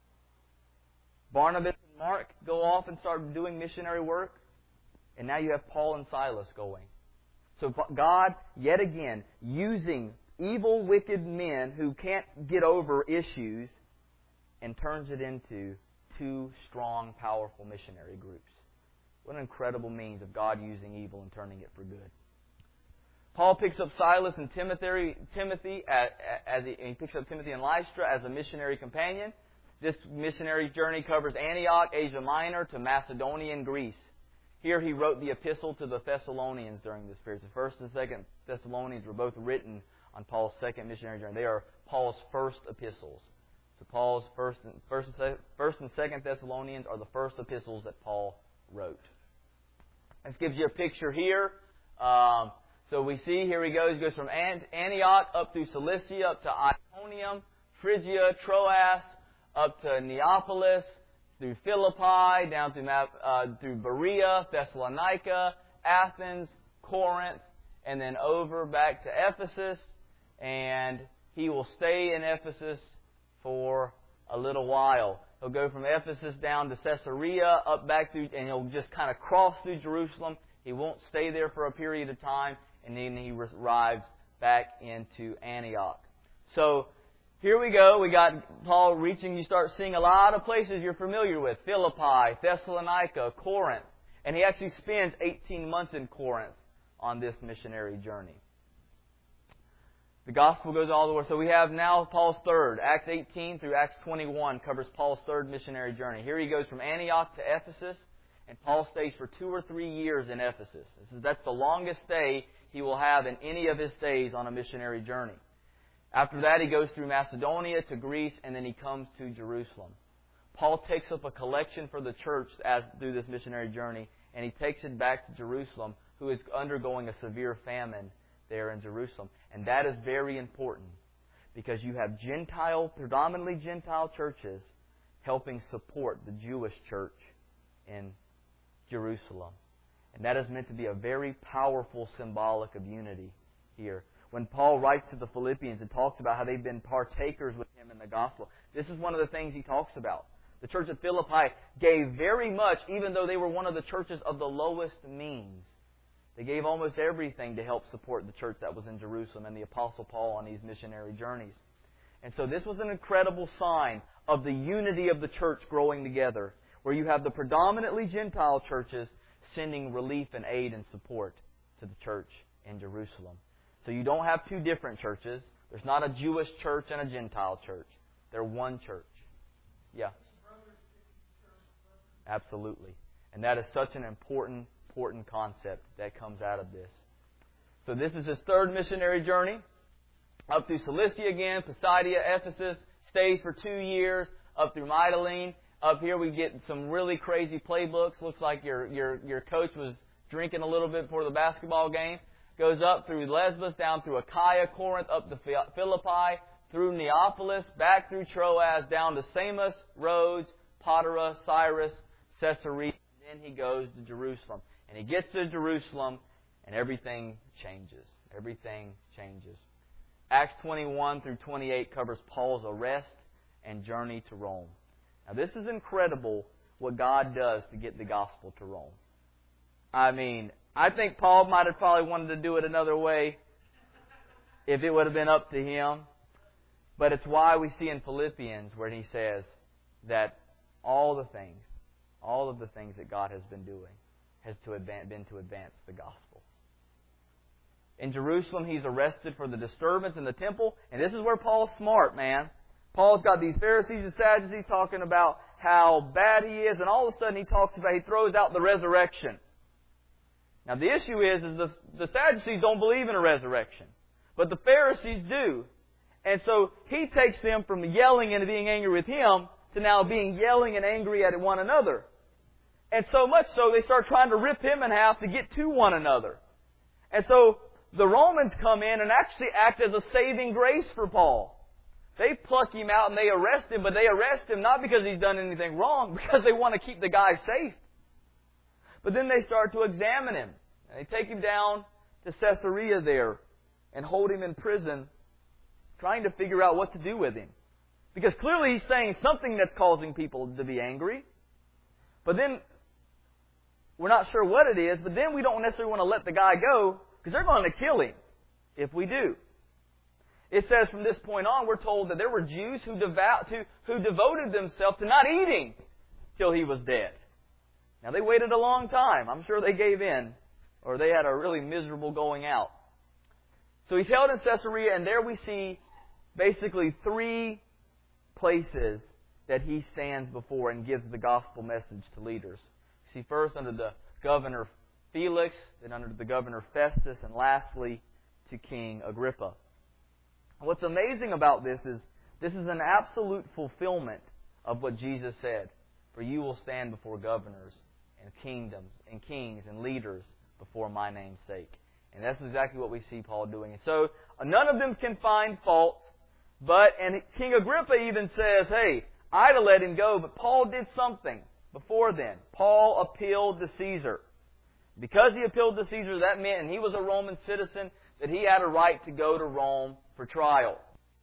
Barnabas and Mark go off and start doing missionary work. And now you have Paul and Silas going. So God, yet again, using evil, wicked men who can't get over issues and turns it into two strong, powerful missionary groups. What an incredible means of God using evil and turning it for good. Paul picks up Silas and Timothy, Timothy as, as he, he picks up Timothy and Lystra as a missionary companion. This missionary journey covers Antioch, Asia Minor, to Macedonia and Greece. Here he wrote the epistle to the Thessalonians during this period. So First and Second Thessalonians were both written on Paul's second missionary journey. They are Paul's first epistles. So Paul's first and, first and, first and Second Thessalonians are the first epistles that Paul wrote. This gives you a picture here. Um, so we see, here he goes. He goes from Antioch up through Cilicia, up to Iconium, Phrygia, Troas, up to Neapolis, through Philippi, down through, uh, through Berea, Thessalonica, Athens, Corinth, and then over back to Ephesus. And he will stay in Ephesus for a little while. He'll go from Ephesus down to Caesarea, up back through, and he'll just kind of cross through Jerusalem. He won't stay there for a period of time, and then he arrives back into Antioch. So here we go. We got Paul reaching. You start seeing a lot of places you're familiar with: Philippi, Thessalonica, Corinth, and he actually spends eighteen months in Corinth on this missionary journey. The gospel goes all the way. So we have now Paul's third. Acts eighteen through Acts twenty-one covers Paul's third missionary journey. Here he goes from Antioch to Ephesus, and Paul stays for two or three years in Ephesus. This is, that's the longest stay he will have in any of his stays on a missionary journey. After that, he goes through Macedonia to Greece, and then he comes to Jerusalem. Paul takes up a collection for the church as through this missionary journey, and he takes it back to Jerusalem, who is undergoing a severe famine there in Jerusalem. And that is very important because you have Gentile, predominantly Gentile churches helping support the Jewish church in Jerusalem. And that is meant to be a very powerful symbolic of unity here. When Paul writes to the Philippians and talks about how they've been partakers with him in the gospel, this is one of the things he talks about. The church of Philippi gave very much, even though they were one of the churches of the lowest means. They gave almost everything to help support the church that was in Jerusalem and the Apostle Paul on these missionary journeys. And so this was an incredible sign of the unity of the church growing together, where you have the predominantly Gentile churches sending relief and aid and support to the church in Jerusalem. So you don't have two different churches. There's not a Jewish church and a Gentile church. They're one church. Yeah. Absolutely. And that is such an important important concept that comes out of this. So this is his third missionary journey. Up through Cilicia again, Pisidia, Ephesus, stays for two years, up through Mytilene. Up here we get some really crazy playbooks. Looks like your, your, your coach was drinking a little bit before the basketball game. Goes up through Lesbos, down through Achaia, Corinth, up to Philippi, through Neapolis, back through Troas, down to Samos, Rhodes, Patara, Cyrus, Caesarea. then he goes to Jerusalem. And he gets to Jerusalem, and everything changes. Everything changes. Acts twenty-one through twenty-eight covers Paul's arrest and journey to Rome. Now, this is incredible what God does to get the gospel to Rome. I mean, I think Paul might have probably wanted to do it another way if it would have been up to him. But it's why we see in Philippians where he says that all the things, all of the things that God has been doing has to advance, been to advance the gospel. In Jerusalem, he's arrested for the disturbance in the temple. And this is where Paul's smart, man. Paul's got these Pharisees and Sadducees talking about how bad he is. And all of a sudden he talks about, he throws out the resurrection. Now the issue is, is the, the Sadducees don't believe in a resurrection. But the Pharisees do. And so he takes them from yelling and being angry with him to now being yelling and angry at one another. And so much so they start trying to rip him in half to get to one another. And so the Romans come in and actually act as a saving grace for Paul. They pluck him out and they arrest him, but they arrest him not because he's done anything wrong, because they want to keep the guy safe. But then they start to examine him. And they take him down to Caesarea there and hold him in prison, trying to figure out what to do with him. Because clearly he's saying something that's causing people to be angry. But then, we're not sure what it is, but then we don't necessarily want to let the guy go, because they're going to kill him if we do. It says from this point on, we're told that there were Jews who, devout, who, who devoted themselves to not eating till he was dead. Now, they waited a long time. I'm sure they gave in, or they had a really miserable going out. So he's held in Caesarea, and there we see basically three places that he stands before and gives the gospel message to leaders. See, first under the governor Felix, then under the governor Festus, and lastly to King Agrippa. What's amazing about this is this is an absolute fulfillment of what Jesus said. For you will stand before governors and kingdoms and kings and leaders before my name's sake. And that's exactly what we see Paul doing. And so none of them can find fault, but and King Agrippa even says, hey, I'd have let him go, but Paul did something before then. Paul appealed to Caesar. Because he appealed to Caesar, that meant, and he was a Roman citizen, that he had a right to go to Rome for trial.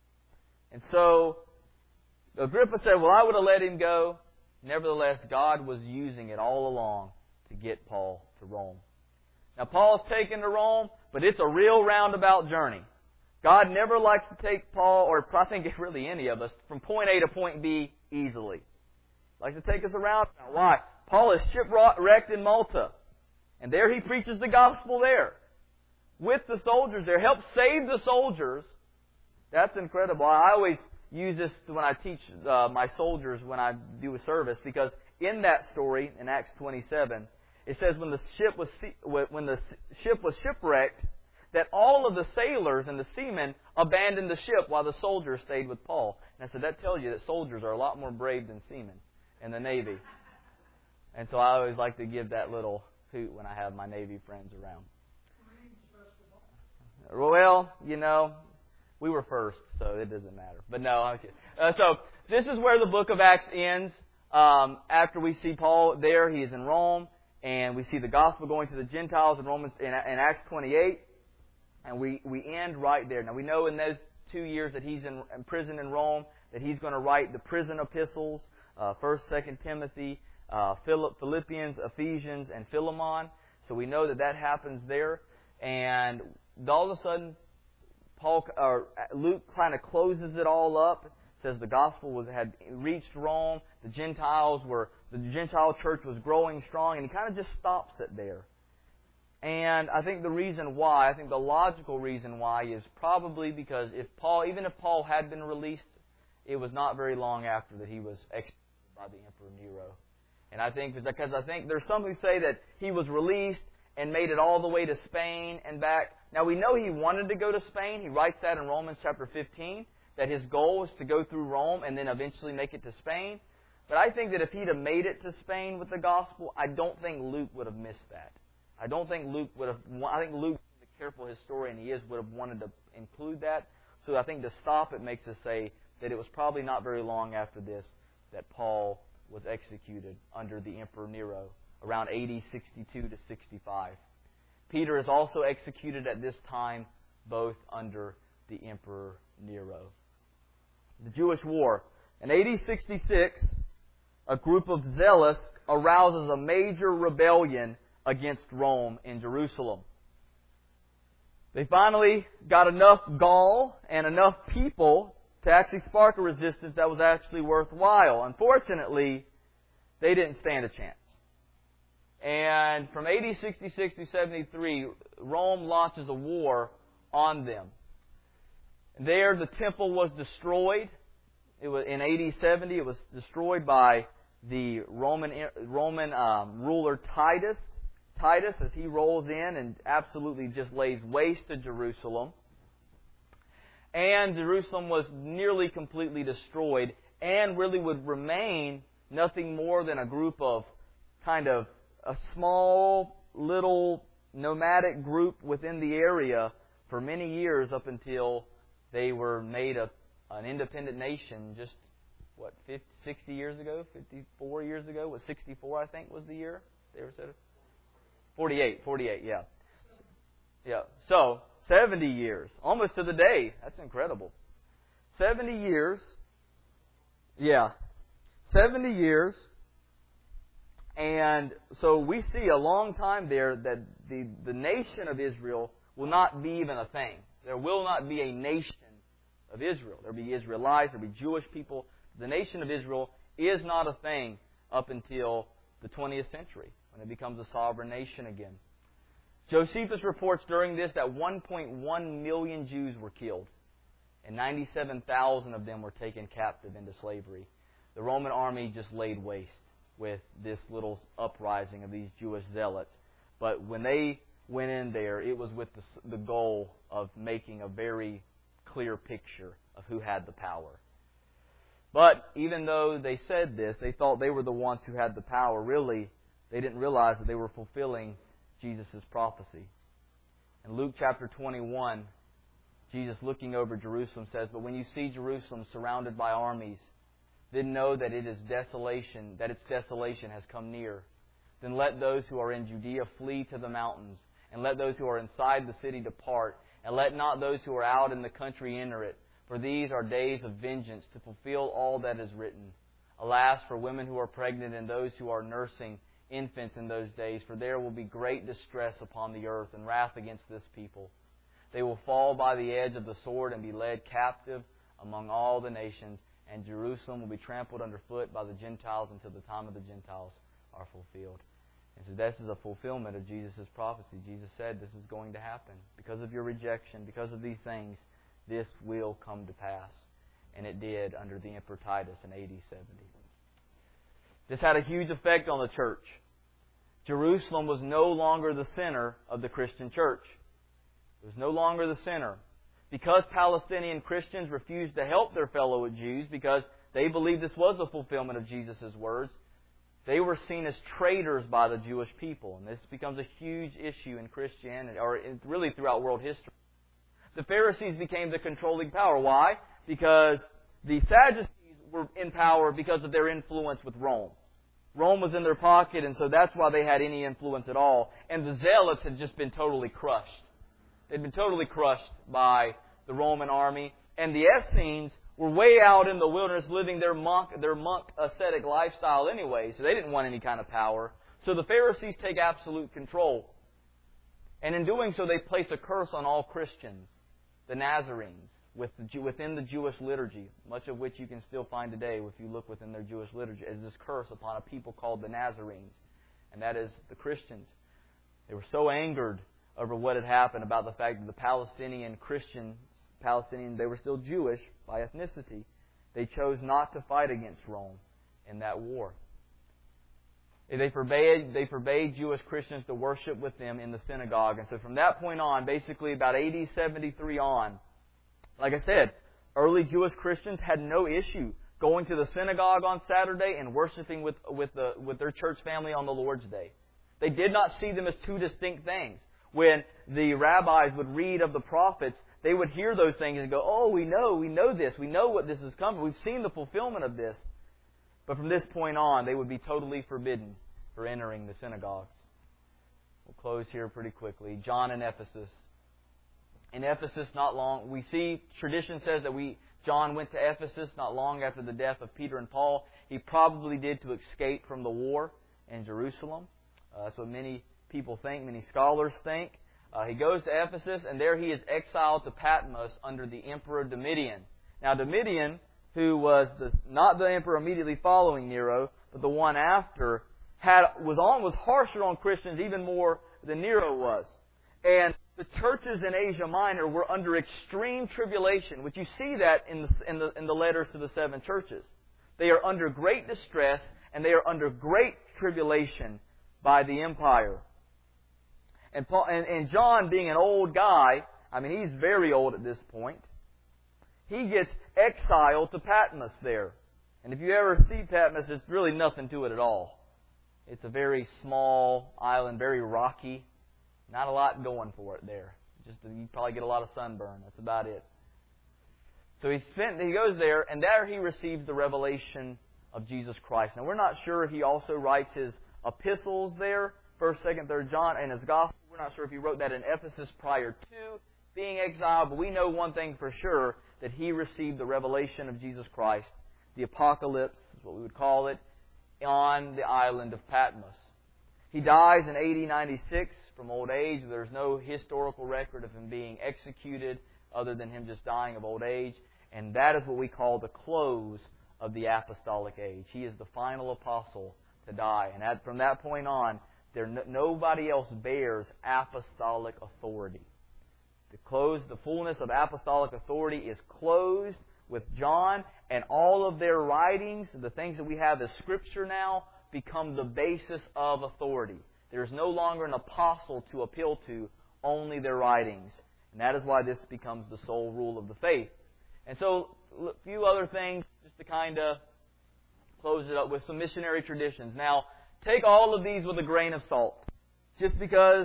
And so Agrippa said, well, I would have let him go. Nevertheless, God was using it all along to get Paul to Rome. Now, Paul's taken to Rome, but it's a real roundabout journey. God never likes to take Paul, or I think really any of us, from point A to point B easily. He likes to take us around. Why? Paul is shipwrecked in Malta. And there he preaches the gospel there. With the soldiers there. Helps save the soldiers. That's incredible. I always use this when I teach uh, my soldiers when I do a service, because in that story, in Acts twenty-seven, it says when the ship was when the ship was shipwrecked, that all of the sailors and the seamen abandoned the ship while the soldiers stayed with Paul. And I said, that tells you that soldiers are a lot more brave than seamen in the Navy. And so I always like to give that little hoot when I have my Navy friends around. Well, you know, we were first, so it doesn't matter. But no, I'm kidding. Uh, so this is where the book of Acts ends. Um, after we see Paul there, he is in Rome, and we see the gospel going to the Gentiles in Romans in, in Acts twenty-eight, and we, we end right there. Now we know in those two years that he's in, in prison in Rome that he's going to write the prison epistles, uh, First, Second Timothy, uh, Philippians, Ephesians, and Philemon. So we know that that happens there, and all of a sudden, Paul or Luke kind of closes it all up. Says the gospel was had reached Rome. The Gentiles were the Gentile church was growing strong, and he kind of just stops it there. And I think the reason why, I think the logical reason why, is probably because if Paul, even if Paul had been released, it was not very long after that he was executed by the Emperor Nero. And I think because I think there's some who say that he was released and made it all the way to Spain and back. Now we know he wanted to go to Spain. He writes that in Romans chapter fifteen, that his goal was to go through Rome and then eventually make it to Spain. But I think that if he'd have made it to Spain with the gospel, I don't think Luke would have missed that. I don't think Luke would have, I think Luke, the careful historian he is, would have wanted to include that. So I think to stop it makes us say that it was probably not very long after this that Paul was executed under the Emperor Nero around A D sixty-two to sixty-five. Peter is also executed at this time, both under the Emperor Nero. The Jewish War. In A D sixty-six, a group of zealots arouses a major rebellion against Rome in Jerusalem. They finally got enough gall and enough people to actually spark a resistance that was actually worthwhile. Unfortunately, they didn't stand a chance. And from A D sixty-six to seventy-three, Rome launches a war on them. There, the temple was destroyed. It was in A D seventy. It was destroyed by the Roman Roman um, ruler Titus. Titus, as he rolls in and absolutely just lays waste to Jerusalem. And Jerusalem was nearly completely destroyed, and really would remain nothing more than a group of kind of a small little nomadic group within the area for many years, up until they were made a, an independent nation just, what, fifty, sixty years ago? fifty-four years ago? Was sixty-four, I think, was the year they were set up? forty-eight, forty-eight, yeah. Yeah. So, seventy years. Almost to the day. That's incredible. seventy years. Yeah. seventy years. And so we see a long time there that the, the nation of Israel will not be even a thing. There will not be a nation of Israel. There will be Israelites, there will be Jewish people. The nation of Israel is not a thing up until the twentieth century, when it becomes a sovereign nation again. Josephus reports during this that one point one million Jews were killed, and ninety-seven thousand of them were taken captive into slavery. The Roman army just laid waste with this little uprising of these Jewish zealots. But when they went in there, it was with the, the goal of making a very clear picture of who had the power. But even though they said this, they thought they were the ones who had the power. Really, they didn't realize that they were fulfilling Jesus' prophecy. In Luke chapter twenty-one, Jesus, looking over Jerusalem, says, "But when you see Jerusalem surrounded by armies, then know that it is desolation, that its desolation has come near. Then let those who are in Judea flee to the mountains, and let those who are inside the city depart, and let not those who are out in the country enter it. For these are days of vengeance, to fulfill all that is written. Alas, for women who are pregnant and those who are nursing infants in those days, for there will be great distress upon the earth and wrath against this people. They will fall by the edge of the sword and be led captive among all the nations, and Jerusalem will be trampled underfoot by the Gentiles until the time of the Gentiles are fulfilled." And so this is a fulfillment of Jesus' prophecy. Jesus said this is going to happen. Because of your rejection, because of these things, this will come to pass. And it did under the Emperor Titus in A D seventy. This had a huge effect on the church. Jerusalem was no longer the center of the Christian church. It was no longer the center. Because Palestinian Christians refused to help their fellow Jews, because they believed this was a fulfillment of Jesus' words, they were seen as traitors by the Jewish people. And this becomes a huge issue in Christianity, or really throughout world history. The Pharisees became the controlling power. Why? Because the Sadducees were in power because of their influence with Rome. Rome was in their pocket, and so that's why they had any influence at all. And the Zealots had just been totally crushed. They'd been totally crushed by the Roman army. And the Essenes were way out in the wilderness living their monk, their monk ascetic lifestyle anyway, so they didn't want any kind of power. So the Pharisees take absolute control. And in doing so, they place a curse on all Christians, the Nazarenes, with the, within the Jewish liturgy, much of which you can still find today if you look within their Jewish liturgy, as this curse upon a people called the Nazarenes, and that is the Christians. They were so angered over what had happened about the fact that the Palestinian Christians, Palestinian, they were still Jewish by ethnicity, they chose not to fight against Rome in that war. They forbade, they forbade Jewish Christians to worship with them in the synagogue. And so from that point on, basically about A D seventy-three on, like I said, early Jewish Christians had no issue going to the synagogue on Saturday and worshiping with, with, the, with their church family on the Lord's Day. They did not see them as two distinct things. When the rabbis would read of the prophets, they would hear those things and go, "Oh, we know, we know this. We know what this is coming. We've seen the fulfillment of this." But from this point on, they would be totally forbidden for entering the synagogues. We'll close here pretty quickly. John in Ephesus. In Ephesus, not long, we see, tradition says that we John went to Ephesus not long after the death of Peter and Paul. He probably did to escape from the war in Jerusalem. Uh, that's what many people think, many scholars think. Uh, he goes to Ephesus, and there he is exiled to Patmos under the Emperor Domitian. Now, Domitian, who was the, not the emperor immediately following Nero, but the one after, had was on was harsher on Christians even more than Nero was. And the churches in Asia Minor were under extreme tribulation, which you see that in the, in the, in the letters to the seven churches. They are under great distress, and they are under great tribulation by the empire. And, Paul, and, and John, being an old guy, I mean, he's very old at this point, he gets exiled to Patmos there. And if you ever see Patmos, there's really nothing to it at all. It's a very small island, very rocky. Not a lot going for it there. Just you probably get a lot of sunburn. That's about it. So he spent. He goes there, and there he receives the revelation of Jesus Christ. Now we're not sure if he also writes his epistles there, First, Second, Third John, and his Gospel. We're not sure if he wrote that in Ephesus prior to being exiled. But we know one thing for sure: that he received the revelation of Jesus Christ, the Apocalypse, is what we would call it, on the island of Patmos. He dies in A D ninety-six from old age. There's no historical record of him being executed other than him just dying of old age. And that is what we call the close of the apostolic age. He is the final apostle to die. And at, from that point on, there no, nobody else bears apostolic authority. The close, the fullness of apostolic authority is closed with John, and all of their writings, the things that we have as Scripture now, become the basis of authority. There is no longer an apostle to appeal to, only their writings. And that is why this becomes the sole rule of the faith. And so, a few other things just to kind of close it up with some missionary traditions. Now, take all of these with a grain of salt. Just because,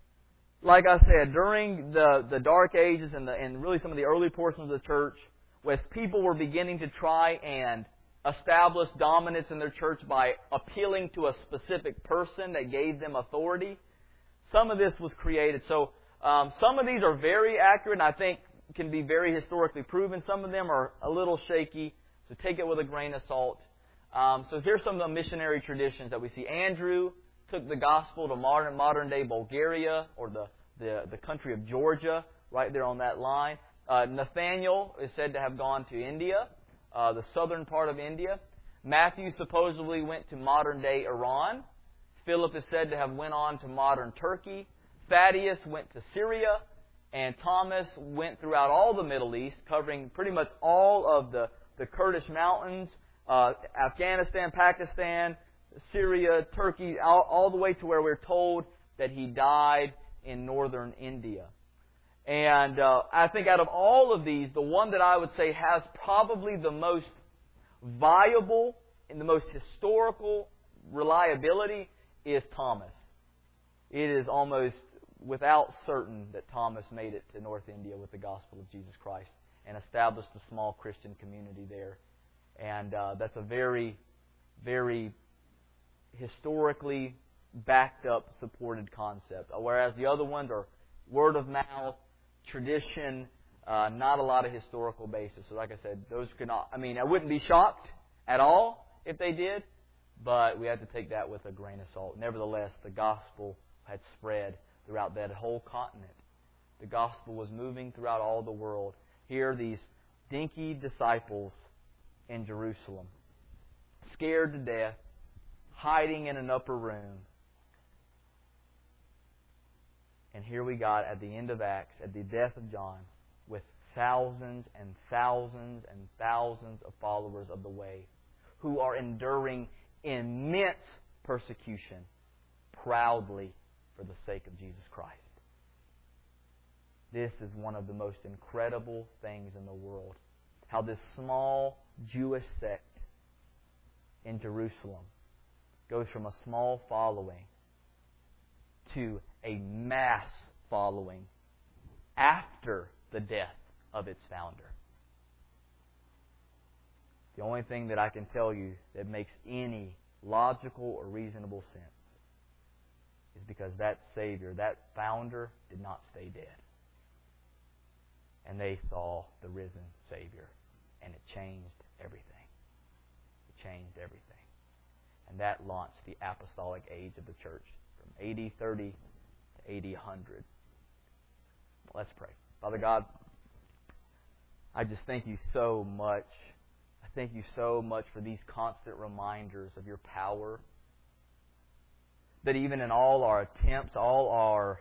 like I said, during the, the Dark Ages and, the, and really some of the early portions of the church, as people were beginning to try and establish dominance in their church by appealing to a specific person that gave them authority, some of this was created. So um, some of these are very accurate and I think can be very historically proven. Some of them are a little shaky, so take it with a grain of salt. Um, so here's some of the missionary traditions that we see. Andrew took the gospel to modern modern day Bulgaria, or the, the, the country of Georgia, right there on that line. Uh, Nathaniel is said to have gone to India, uh, the southern part of India. Matthew supposedly went to modern-day Iran. Philip is said to have went on to modern Turkey. Thaddeus went to Syria. And Thomas went throughout all the Middle East, covering pretty much all of the, the Kurdish mountains, uh, Afghanistan, Pakistan, Syria, Turkey, all, all the way to where we're told that he died in northern India. And uh, I think out of all of these, the one that I would say has probably the most viable and the most historical reliability is Thomas. It is almost without certain that Thomas made it to North India with the gospel of Jesus Christ and established a small Christian community there. And uh, that's a very, very historically backed up, supported concept. Whereas the other ones are word of mouth, tradition, uh, not a lot of historical basis. So like I said, those could not, I mean, I wouldn't be shocked at all if they did, but we have to take that with a grain of salt. Nevertheless, the gospel had spread throughout that whole continent. The gospel was moving throughout all the world. Here are these dinky disciples in Jerusalem, scared to death, hiding in an upper room. And here we got, at the end of Acts, at the death of John, with thousands and thousands and thousands of followers of the way who are enduring immense persecution proudly for the sake of Jesus Christ. This is one of the most incredible things in the world. How this small Jewish sect in Jerusalem goes from a small following to a mass following after the death of its founder. The only thing that I can tell you that makes any logical or reasonable sense is because that Savior, that founder, did not stay dead. And they saw the risen Savior. And it changed everything. It changed everything. And that launched the apostolic age of the church from A D thirty to A D one hundred. Let's pray. Father God, I just thank you so much. I thank you so much for these constant reminders of your power. That even in all our attempts, all our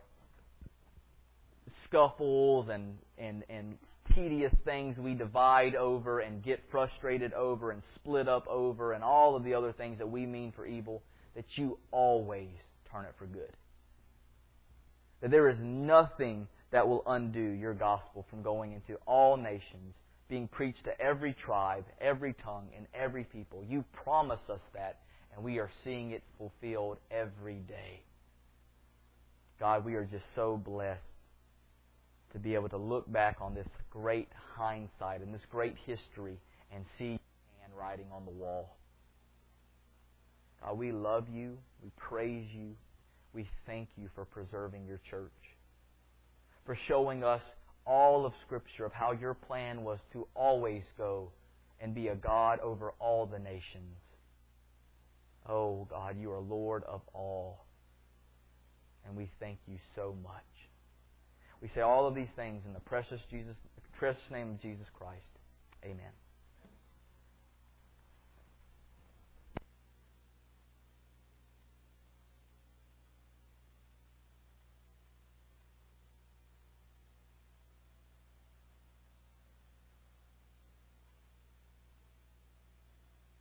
scuffles and, and, and tedious things we divide over and get frustrated over and split up over and all of the other things that we mean for evil, that you always turn it for good. That there is nothing that will undo your gospel from going into all nations, being preached to every tribe, every tongue, and every people. You promised us that, and we are seeing it fulfilled every day. God, we are just so blessed to be able to look back on this great hindsight and this great history and see your handwriting on the wall. God, we love you. We praise you. We thank you for preserving your church, for showing us all of Scripture of how your plan was to always go and be a God over all the nations. Oh, God, you are Lord of all. And we thank you so much. We say all of these things in the precious Jesus, precious name of Jesus Christ. Amen.